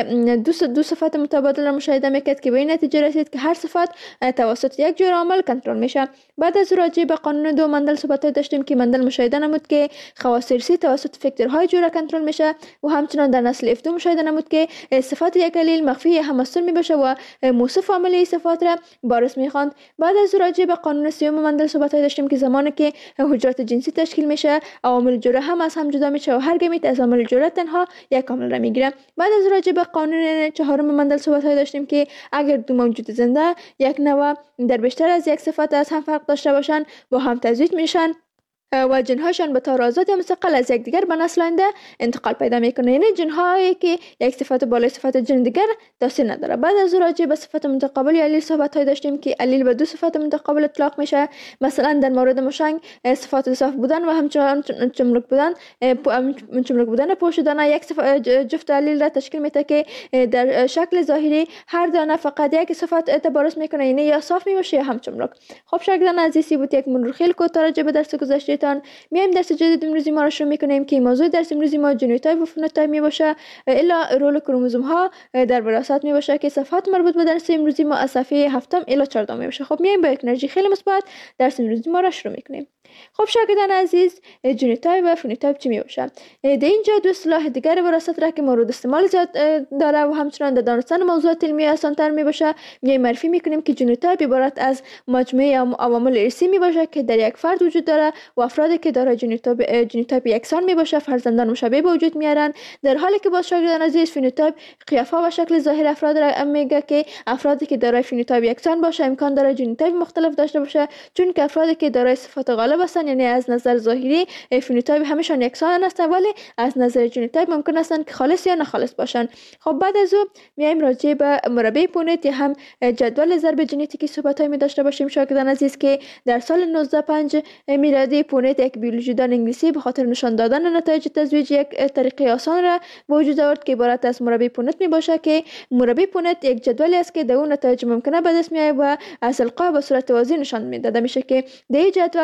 دو دو صفت متبادل را مشاهده میکرد که به این نتیجه رسید که هر صفت توسط یک جور عامل کنترل میشه. بعد از راجع به قانون دو مندل صحبت داشتیم که مندل مشاهده نمود که خواص ارثی توسط فاکتورهای جور کنترل میشه و همچنان در نسل اف دو مشاهده نمود که صفت یک علیل مخفی هماستون میباشه و موصف عاملی صفات را بارز میخواند. بعد از راجع به قانون سیوم مندل صحبت داشتیم که زمانی که حجرات جنسی تشکیل میشه عوامل جوره هم از هم جدا میشه و هر گمیت از عامل جوره تنها یک عامل را میگیره. بعد از راجع به قانون چهارم مندل صحبت داشتیم که اگر دو موجود زنده یک نوع در بیشتر از یک صفت از هم فرق داشته باشند با هم تزویج میشن و جنهاشان به طور آزاد یا مستقل از یکدیگر به نسل آینده انتقال پیدا میکنه. یعنی جنهایی که یک صفت بالای صفت جن دیگر تاثیر نداره. بعد از راجع به صفت متقابل یا علیل صحبت های داشتیم که علیل به دو صفت متقابل اطلاق میشه. مثلا در مورد مشنگ صفات صاف بودن و همچنان چملک بودن چملک بودن پوشیدن یک جفت علیل را تشکیل میده که در شکل ظاهری هر دانه فقط یک صفت اعتبارش میکنه یعنی یا صاف میشه یا هم چملک. خب شاگردان عزیزی بود یک مرور خیلی کوتاه راجع به درس گذشته میایم درس جدید امروزی ما را شروع میکنیم که موضوع درس امروزی ما ژنوتایپ و فنوتایپ می باشه الا رول کروموزوم ها در وراثت می باشه که صفحات مربوط به درس امروزی ما از صفحه هفتم الی چهاردهم می باشه. خب میایم با یک انرژی خیلی مثبت درس امروزی ما را شروع میکنیم. خب شاگردان عزیز ژنوتایپ و فنوتایپ چی می باشه؟ در اینجا دو اصطلاح دیگر وراثت را که مورد استعمال زیاد داره و همچنان در دانستن موضوعات علمی آسان‌تر می باشه میایم معرفی میکنیم که ژنوتایپ عبارت از مجموعه عوامل ارثی می باشه که در یک فرد وجود داره و افرادی که دارای ژنوتایپ ژنوتایپ یکسان می باشه فرزندان مشابه به وجود میارن. در حالی که با شاگردان عزیز فنوتایپ قیافه و شکل ظاهر افراد را میگه که افرادی که دارای فنوتایپ یکسان باشه امکان داره ژنوتایپ مختلف داشته باشه چون که افرادی که دارای صفات غالب هستن یعنی از نظر ظاهری فنوتایپ همشون یکسان هستن ولی از نظر ژنوتایپ ممکن هستن که خالص یا ناخالص باشن. خب بعد از او میایم راجع به مربع پونت یا هم جدول ضرب ژنتیکی صحبت می داشته باشیم شاگردان عزیز که در سال نوزده و پنج میلادی پونت یک بیولوژیدان انگلیسی به خاطر نشان دادن نتایج تزویج یک طریقه آسان را به وجود آورد که عبارت از مربع پونت می باشه که مربع پونت یک جدولی است که در اون نتایج ممکنه به دست میاد و از القا به صورت واضح نشان میداده میشه که در این جدول که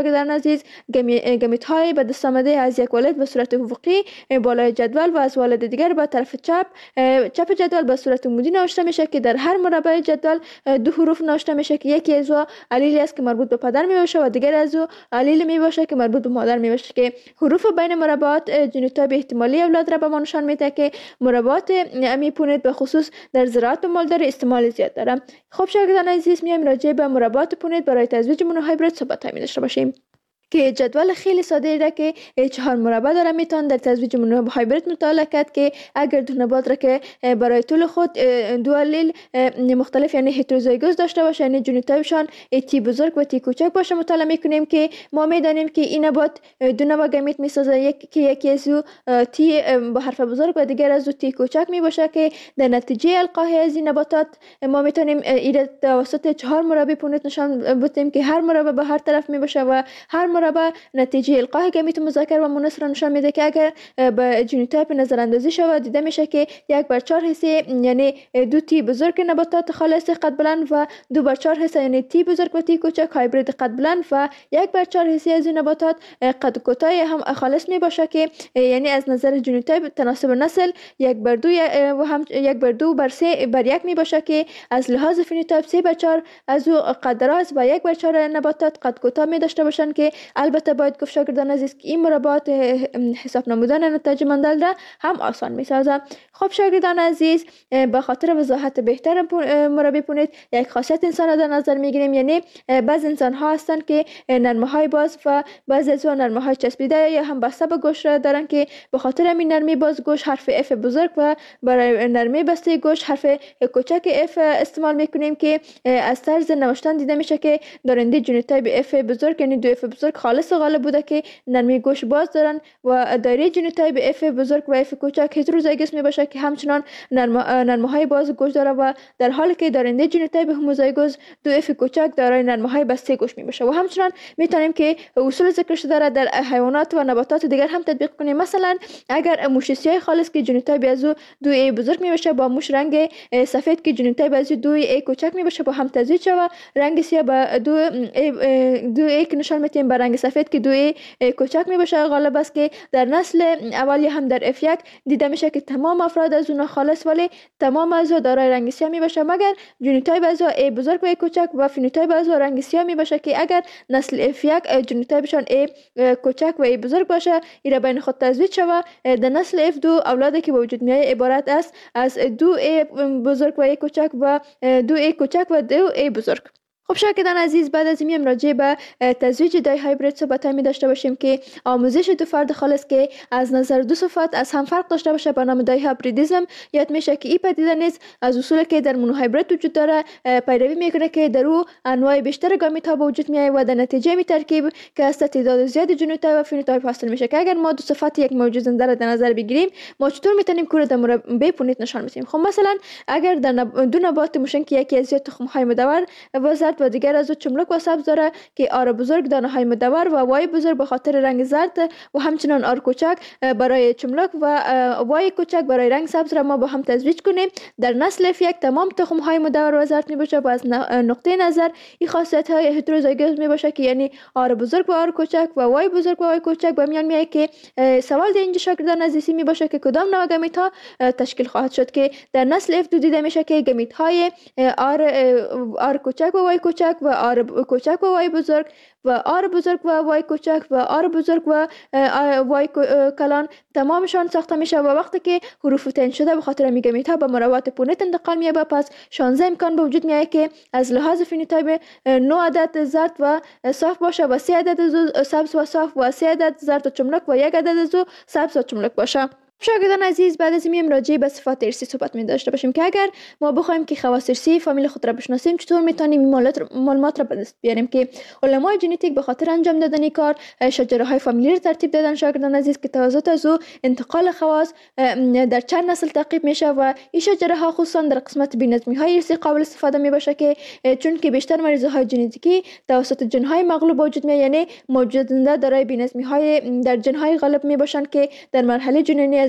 شاگردان عزیز، گمیت های به دست آمده از یک والد به صورت افقی بالای جدول و از والد دیگر به طرف چپ چپ جدول به صورت عمودی نوشته میشه که در هر مربع جدول دو حروف نوشته میشه که یکی از او علیلی است که مربوط به پدر می باشه و دیگر از او علیل می باشه که مربوط به مادر می باشه که حروف بین مربعات ژنوتایپ احتمالی اولاد را به ما نشان میده که مربعات امی پونت به خصوص در زراعت و مالداری استعمال زیاد داره. خب شاگردان عزیز، میایم راجع به مربعات پونت برای تزویج مونوهایبرید صحبت می داشته باشیم که جدول خیلی ساده را که چهار مربع داره میتون در تزویج مونوهایبرید مطالعه کرد که اگر دو نبات را که برای طول خود دو الیل مختلف یعنی هتروزایگوس داشته باشه، یعنی ژنوتایپشان تی بزرگ و تی کوچک باشه، مطالعه میکنیم که ما میدانیم که این نبات دو نوع گمیت میسازه، یک که یکی از تی با حرف بزرگ و دیگر از تی کوچک می باشه که در نتیجه القاح از این نباتات ما میتونیم این توسط چهار مربع پونت نشان بدیم که هر مربع به هر طرف می باشه و هر مربع نتیجه القاح گمیت مذکر و مؤنث را نشان میده که اگر به ژنوتایپ نظر اندازی شود دیده میشه که یک بر چهار حصه یعنی دو تی بزرگ نباتات خالص قد بلند و دو بر چهار حصه یعنی تی بزرگ و تی کوچک هایبرید قد بلند و یک بر چهار حصه از این نباتات قد کوتاه هم خالص می باشه که یعنی از نظر ژنوتایپ تناسب نسل یک بر دو و هم یک بر دو بر سه بر یک می باشه که از لحاظ فنوتایپ سه بر چهار از او قد دراز و یک بر چهار نباتات قد کوتاه می داشته باشن که البته باید گفت شاگردان عزیز که این مربعات حساب نمودن نتایج مندل را هم آسان می سازه. خب شاگردان عزیز، به خاطر وضاحت بهتر مربع پونت یک خاصیت انسان در نظر می گیریم، یعنی بعض انسان ها هستند که نرمه های باز و بعض از اون نرمه های چسبیده یا هم بسته به گوش را دارن که به خاطر همین نرمی باز گوش حرف اف بزرگ و برای نرمی بسته گوش حرف کوچک اف استعمال میکنیم که از طرز نوشتن دیده میشه که دارنده ژنوتایپ اف بزرگ یعنی دو اف بزرگ خالص غالب بوده که نرمی گوش باز دارن و دایره ژنوتایپ اف بزرگ و اف کوچک هتروزایگوس می باشه که همچنان نرمه های باز گوش داره و در حالی که دارنده ژنوتایپ هوموزایگوس دو اف کوچک دارای نرمه های بسته گوش می باشه. و همچنان میتونیم که اصول ذکر شده در حیوانات و نباتات دیگر هم تطبیق کنیم. مثلا اگر موش سیاه خالص که ژنوتایپ از دو ای بزرگ می باشه با موش رنگ سفید که ژنوتایپ از دو ای کوچک می باشه با هم تزویج شود، رنگ سیاه با دو ای دو ای که نشان میتیم با رنگ سفید که دو ای کوچک می باشه غالب است که در نسل اولی هم در اف یک دیده میشه که تمام افراد از اون خالص ولی تمام از دارای رنگ سیاه می باشه مگر ژنوتایپ از ای بزرگ و ای کوچک و فنوتایپ از رنگ سیاه می باشه که اگر نسل اف یک ژنوتایپشان ای کوچک و ای بزرگ باشه ایرا بین خود تزویج شود، در نسل اف دو اولادی که به وجود میاد عبارت است از دو ای بزرگ و ای کوچک و دو ای کوچک و دو ای بزرگ. خب شاگردان عزیز، بعد از این راجع به تزویج دای هایبرید صحبت می داشته باشیم که آموزش دو فرد خالص که از نظر دو صفات از هم فرق داشته باشه به نام دای هایبریدیسم یاد میشه که این پدیده نیز از اصولی که در مونوهایبرید وجود داره پیروی میکنه که در او انواع بیشتر گامیت ها به وجود میاد و در نتیجه می ترکیب که از تعداد زیاد ژنوتایپ و فنوتایپ حاصل میشه که اگر ما دو صفات یک موجود زنده را در نظر بگیریم ما چطور میتونیم کور در مربع پونت نشان بدیم؟ خب مثلا اگر در دو نبات موشن که یکی از زیاد تخم های مدور و زرد و دیگر از چملک و سبز داره که آر بزرگ دانه های مدور و وای بزرگ به خاطر رنگ زرد و همچنان آر کوچک برای چملک و وای کوچک برای رنگ سبز را ما با هم تزویج کنیم، در نسل اف یک تمام تخم های مدور و زرد می باشه و از نقطه نظر این خاصیت های هتروزایگوس می باشه که یعنی آر بزرگ و آر کوچک و وای بزرگ و وای کوچک به میان میاد که سوال در اینجا شاگردان عزیزی می باشه که کدام نوع گمیت ها تشکیل خواهد شد که در نسل اف دو دیده میشه که گمیت های آر آر کوچک و وای کوچک و آر کوچک و وای بزرگ و آر بزرگ و وای کوچک و آر بزرگ و وای کلان تمامشان ساخته میشه و وقتی که حروف تعیین شده به خاطر میگمیت ها به مربعات پونت انتقال میشه پس شانزده امکان به وجود میاد که از لحاظ فنوتایپ نه عدد زرد و صاف باشه و سه عدد سبز و صاف و سه عدد زرد و چملک و یک عدد زو سبز و چملک باشه. شاگردان عزیز، بعد از این راجع به صفات ارثی صحبت می داشته باشیم که اگر ما بخوایم که خواص ارثی فامیل خود را بشناسیم چطور میتونیم این معلومات را به دست بیاریم که علمای ژنتیک به خاطر انجام دادن این کار شجره های فامیلی را ترتیب دادن شاگردان عزیز که توسط از او انتقال خواص در چند نسل تعقیب میشه و این شجره ها خصوصا در قسمت بی‌نظمی های ارثی قابل استفاده می باشه که چون که بیشتر مریض های ژنتیکی توسط جن های مغلوب وجود میاد، یعنی موجود زنده دارای بی‌نظمی های در جن های غالب می باشند که در مرحله جنینی از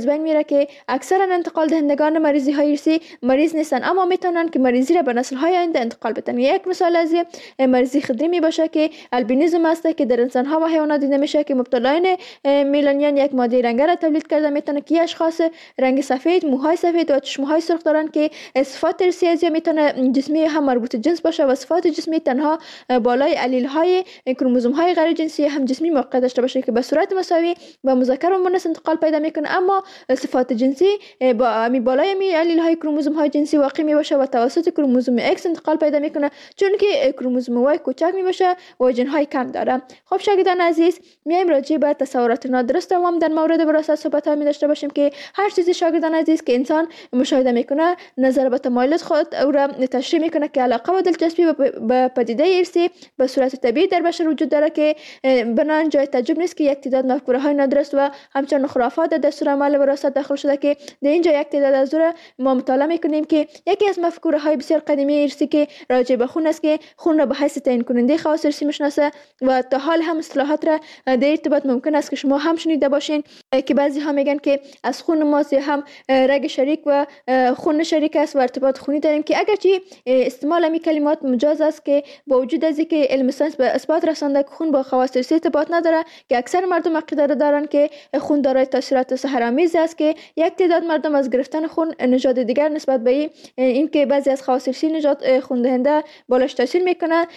از بین میره که اکثرا انتقال دهندگان مریضی های ارثی مریض نیستن، اما میتونن که مریضی را به نسل های آینده انتقال بدن. یک مثال از مریضی خدری می باشه که البینیزم است که در انسان ها و حیوانات دیده میشه که مبتلایان میلانین یک ماده رنگ را تولید کرده میتونه که اشخاص رنگ سفید، موهای سفید و چشمهای سرخ دارن که صفات ارثی از میتونه جسمی هم مربوط جنس باشه و صفات جسمی تنها بالای علیل های کروموزوم های غیر جنسی هم جسمی موقع داشته باشه که به صورت مساوی با مذکر و مؤنث انتقال پیدا میکنه، اما صفات جنسی با می بالای می علیل های کروموزوم های جنسی واقع می باشه و توسط کروموزوم X انتقال پیدا میکنه، چون که کروموزوم Y کوچک می باشه و جن های کم داره. خب شاگردان عزیز، میایم راجع به تصورات نادرست عوام در مورد وراثت صحبت ها می داشته باشیم که هر چیزی شاگردان عزیز که انسان مشاهده میکنه نظر به تمایلات خود او را تشریح میکنه که علاقه و دلچسپی به پدیده ارثی به صورت طبیعی در بشر وجود داره که بنان جای تعجب نیست که یک تعداد مفکوره های نادرست و همچنین خرافات در دستور عمل وراثت داخل شده که در اینجا یک تعداد از او ما مطالعه میکنیم که یکی از مفکوره های بسیار قدیمی ارثی که راجع به خون است که خون را به حیث تعیین کننده خواص ارثی میشناسه و تا حال هم اصطلاحات را در ارتباط ممکن است که شما هم شنیده باشین که بعضی ها میگن که از خون ما هم رگ شریک و خون شریک است و ارتباط خونی داریم که اگرچه استعمال این کلمات مجاز است که با وجود از اینکه علم ساینس به اثبات رسانده که خون با خواص ارثی ارتباط نداره که اکثر مردم عقیده دارن که خون دارای تاثیرات سحرآمیز است که یک تعداد مردم از گرفتن خون نژاد دیگر نسبت به این که بعضی از خواص ارثی نژاد خون دهنده بالاش تاثیر میکنه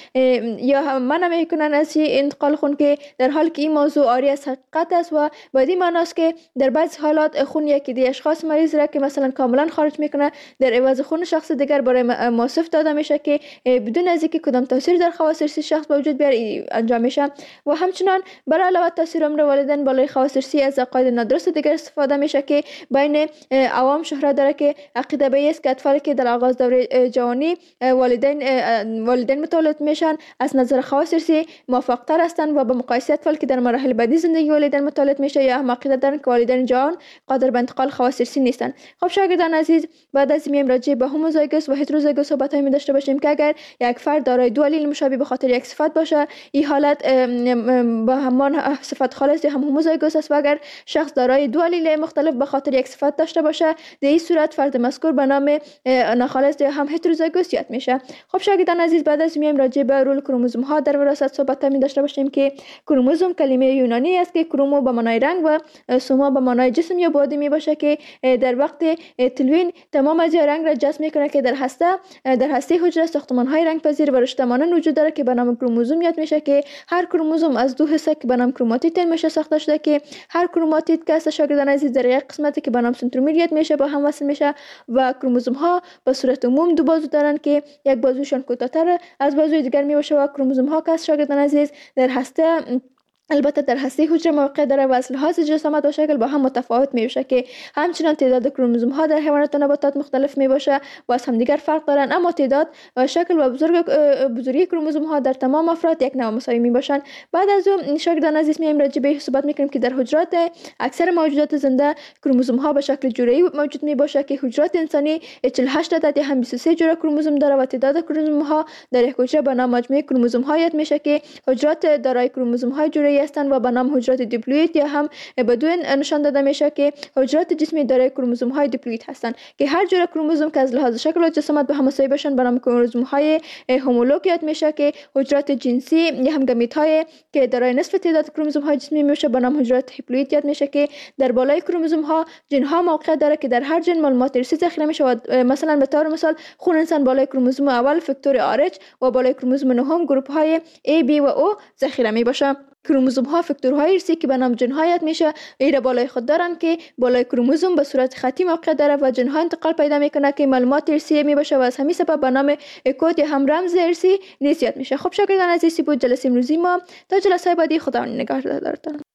یا منع میکنن از انتقال خون که در حالی که این موضوع عاری از حقیقت است و بدی معناست که در بعضی حالات خون یکی دی اشخاص مریض را که مثلا کاملا خارج میکنه در عوض خون شخص دیگر برای موصف داده میشه که بدون از اینکه کدام تاثیر در خواص ارثی شخص به وجود بیاره انجام میشه و همچنان برای علاوه تاثیر عمر والدین بالای خواص ارثی از عقاید نادرست دیگر استفاده میشه که بین عوام شهرت داره که عقیده به است که اطفالی که در آغاز دوره جوانی والدین والدین متولد میشن از نظر خواص ارثی موفق تر هستند و به مقایسه اطفال که در مراحل بعدی زندگی والدین متولد میشه یا هم عقیده دارن که والدین جوان قادر به انتقال خواص ارثی نیستن. خب شاگردان عزیز، بعد از میم راجع به هوموزایگوس و هتروزایگوس صحبت می داشته باشیم که اگر یک فرد دارای دو علیل مشابه به خاطر یک صفت باشه این حالت با همان صفت خالص هم هوموزایگوس است و اگر شخص دارای دو علیل مختلف به خاطر یک صفت داشته باشه در این صورت فرد مذکور به نام ناخالص یا هم هتروزایگوس یاد میشه. خب شاگردان عزیز، بعد از میم راجع به رول کروموزوم ها در وراثت صحبت می داشته باشیم که کروموزوم کلمه یونانی است که کرومو به معنای رنگ و سوما به معنای جسم یا باده می باشه که در وقت تلوین تمام از رنگ را جذب میکنه که در هسته در هسته حجره ساختمان های رنگ پذیر و رشته مانند وجود داره که به نام کروموزوم یاد میشه که هر کروموزوم از دو حصه که به نام کروماتید میشه ساخته شده که هر کروماتید که است شاگردان عزیز در یک قسمتی که به نام سنترومیر یاد میشه با هم وصل میشه و کروموزوم ها به صورت عموم دو بازو دارن که یک بازوشان کوتاه‌تر از بازوی دیگر میباشه و کروموزوم ها که شاگردان عزیز در هسته البته در هسته حجره موقع داره و از لحاظ جسامت و شکل با هم متفاوت می باشه که همچنان تعداد کروموزوم ها در حیوانات و نباتات مختلف می باشه و از هم دیگر فرق دارن، اما تعداد و شکل و بزرگ بزرگی کروموزوم ها در تمام افراد یک نوع مساوی می باشن. بعد از اون شاگردان عزیز میایم راجع به صحبت میکنیم که در حجرات اکثر موجودات زنده کروموزوم ها به شکل جوره‌ای موجود می باشه که حجرات انسانی چهل و هشت عدد یا هم بیست و سه جوره کروموزوم داره و تعداد کروموزوم ها در یک حجره به نام مجموعه کروموزوم ها یاد میشه که حجرات دارای کروموزوم های جوره‌ای هستند و به نام حجرات دیپلوید یا هم بدون نشان داده میشه که حجرات جسمی دارای کروموزوم های دیپلوید هستند که هر جوره کروموزوم که از لحاظ شکل و جسامت به هم مساوی باشن به نام کروموزوم های هومولوگ یاد میشه که حجرات جنسی یا هم گمیت های که دارای نصف تعداد کروموزوم های جسمی میشه به نام حجرات هیپلوید یاد میشه که در بالای کروموزوم ها جن ها موقع داره که در هر جن معلومات ارثی ذخیره میشه و مثلا به طور مثال خون انسان بالای کروموزوم اول فاکتور آر و بالای کروموزوم نهم گروپ های ای بی و او ذخیره می باشه. کروموزوم ها فاکتورهای ارثی که به نام جن ها یاد میشه ایره بالای خود دارن که بالای کروموزوم به صورت خطی موقع داره و جن ها انتقال پیدا میکنه که معلومات ارثی می باشه و از همین سبب به نام کد یا هم رمز ارثی نیز یاد میشه. خب شاگردان عزیزی بود جلسه امروزی ما. تا جلسه بعدی خدا نگهدارتان.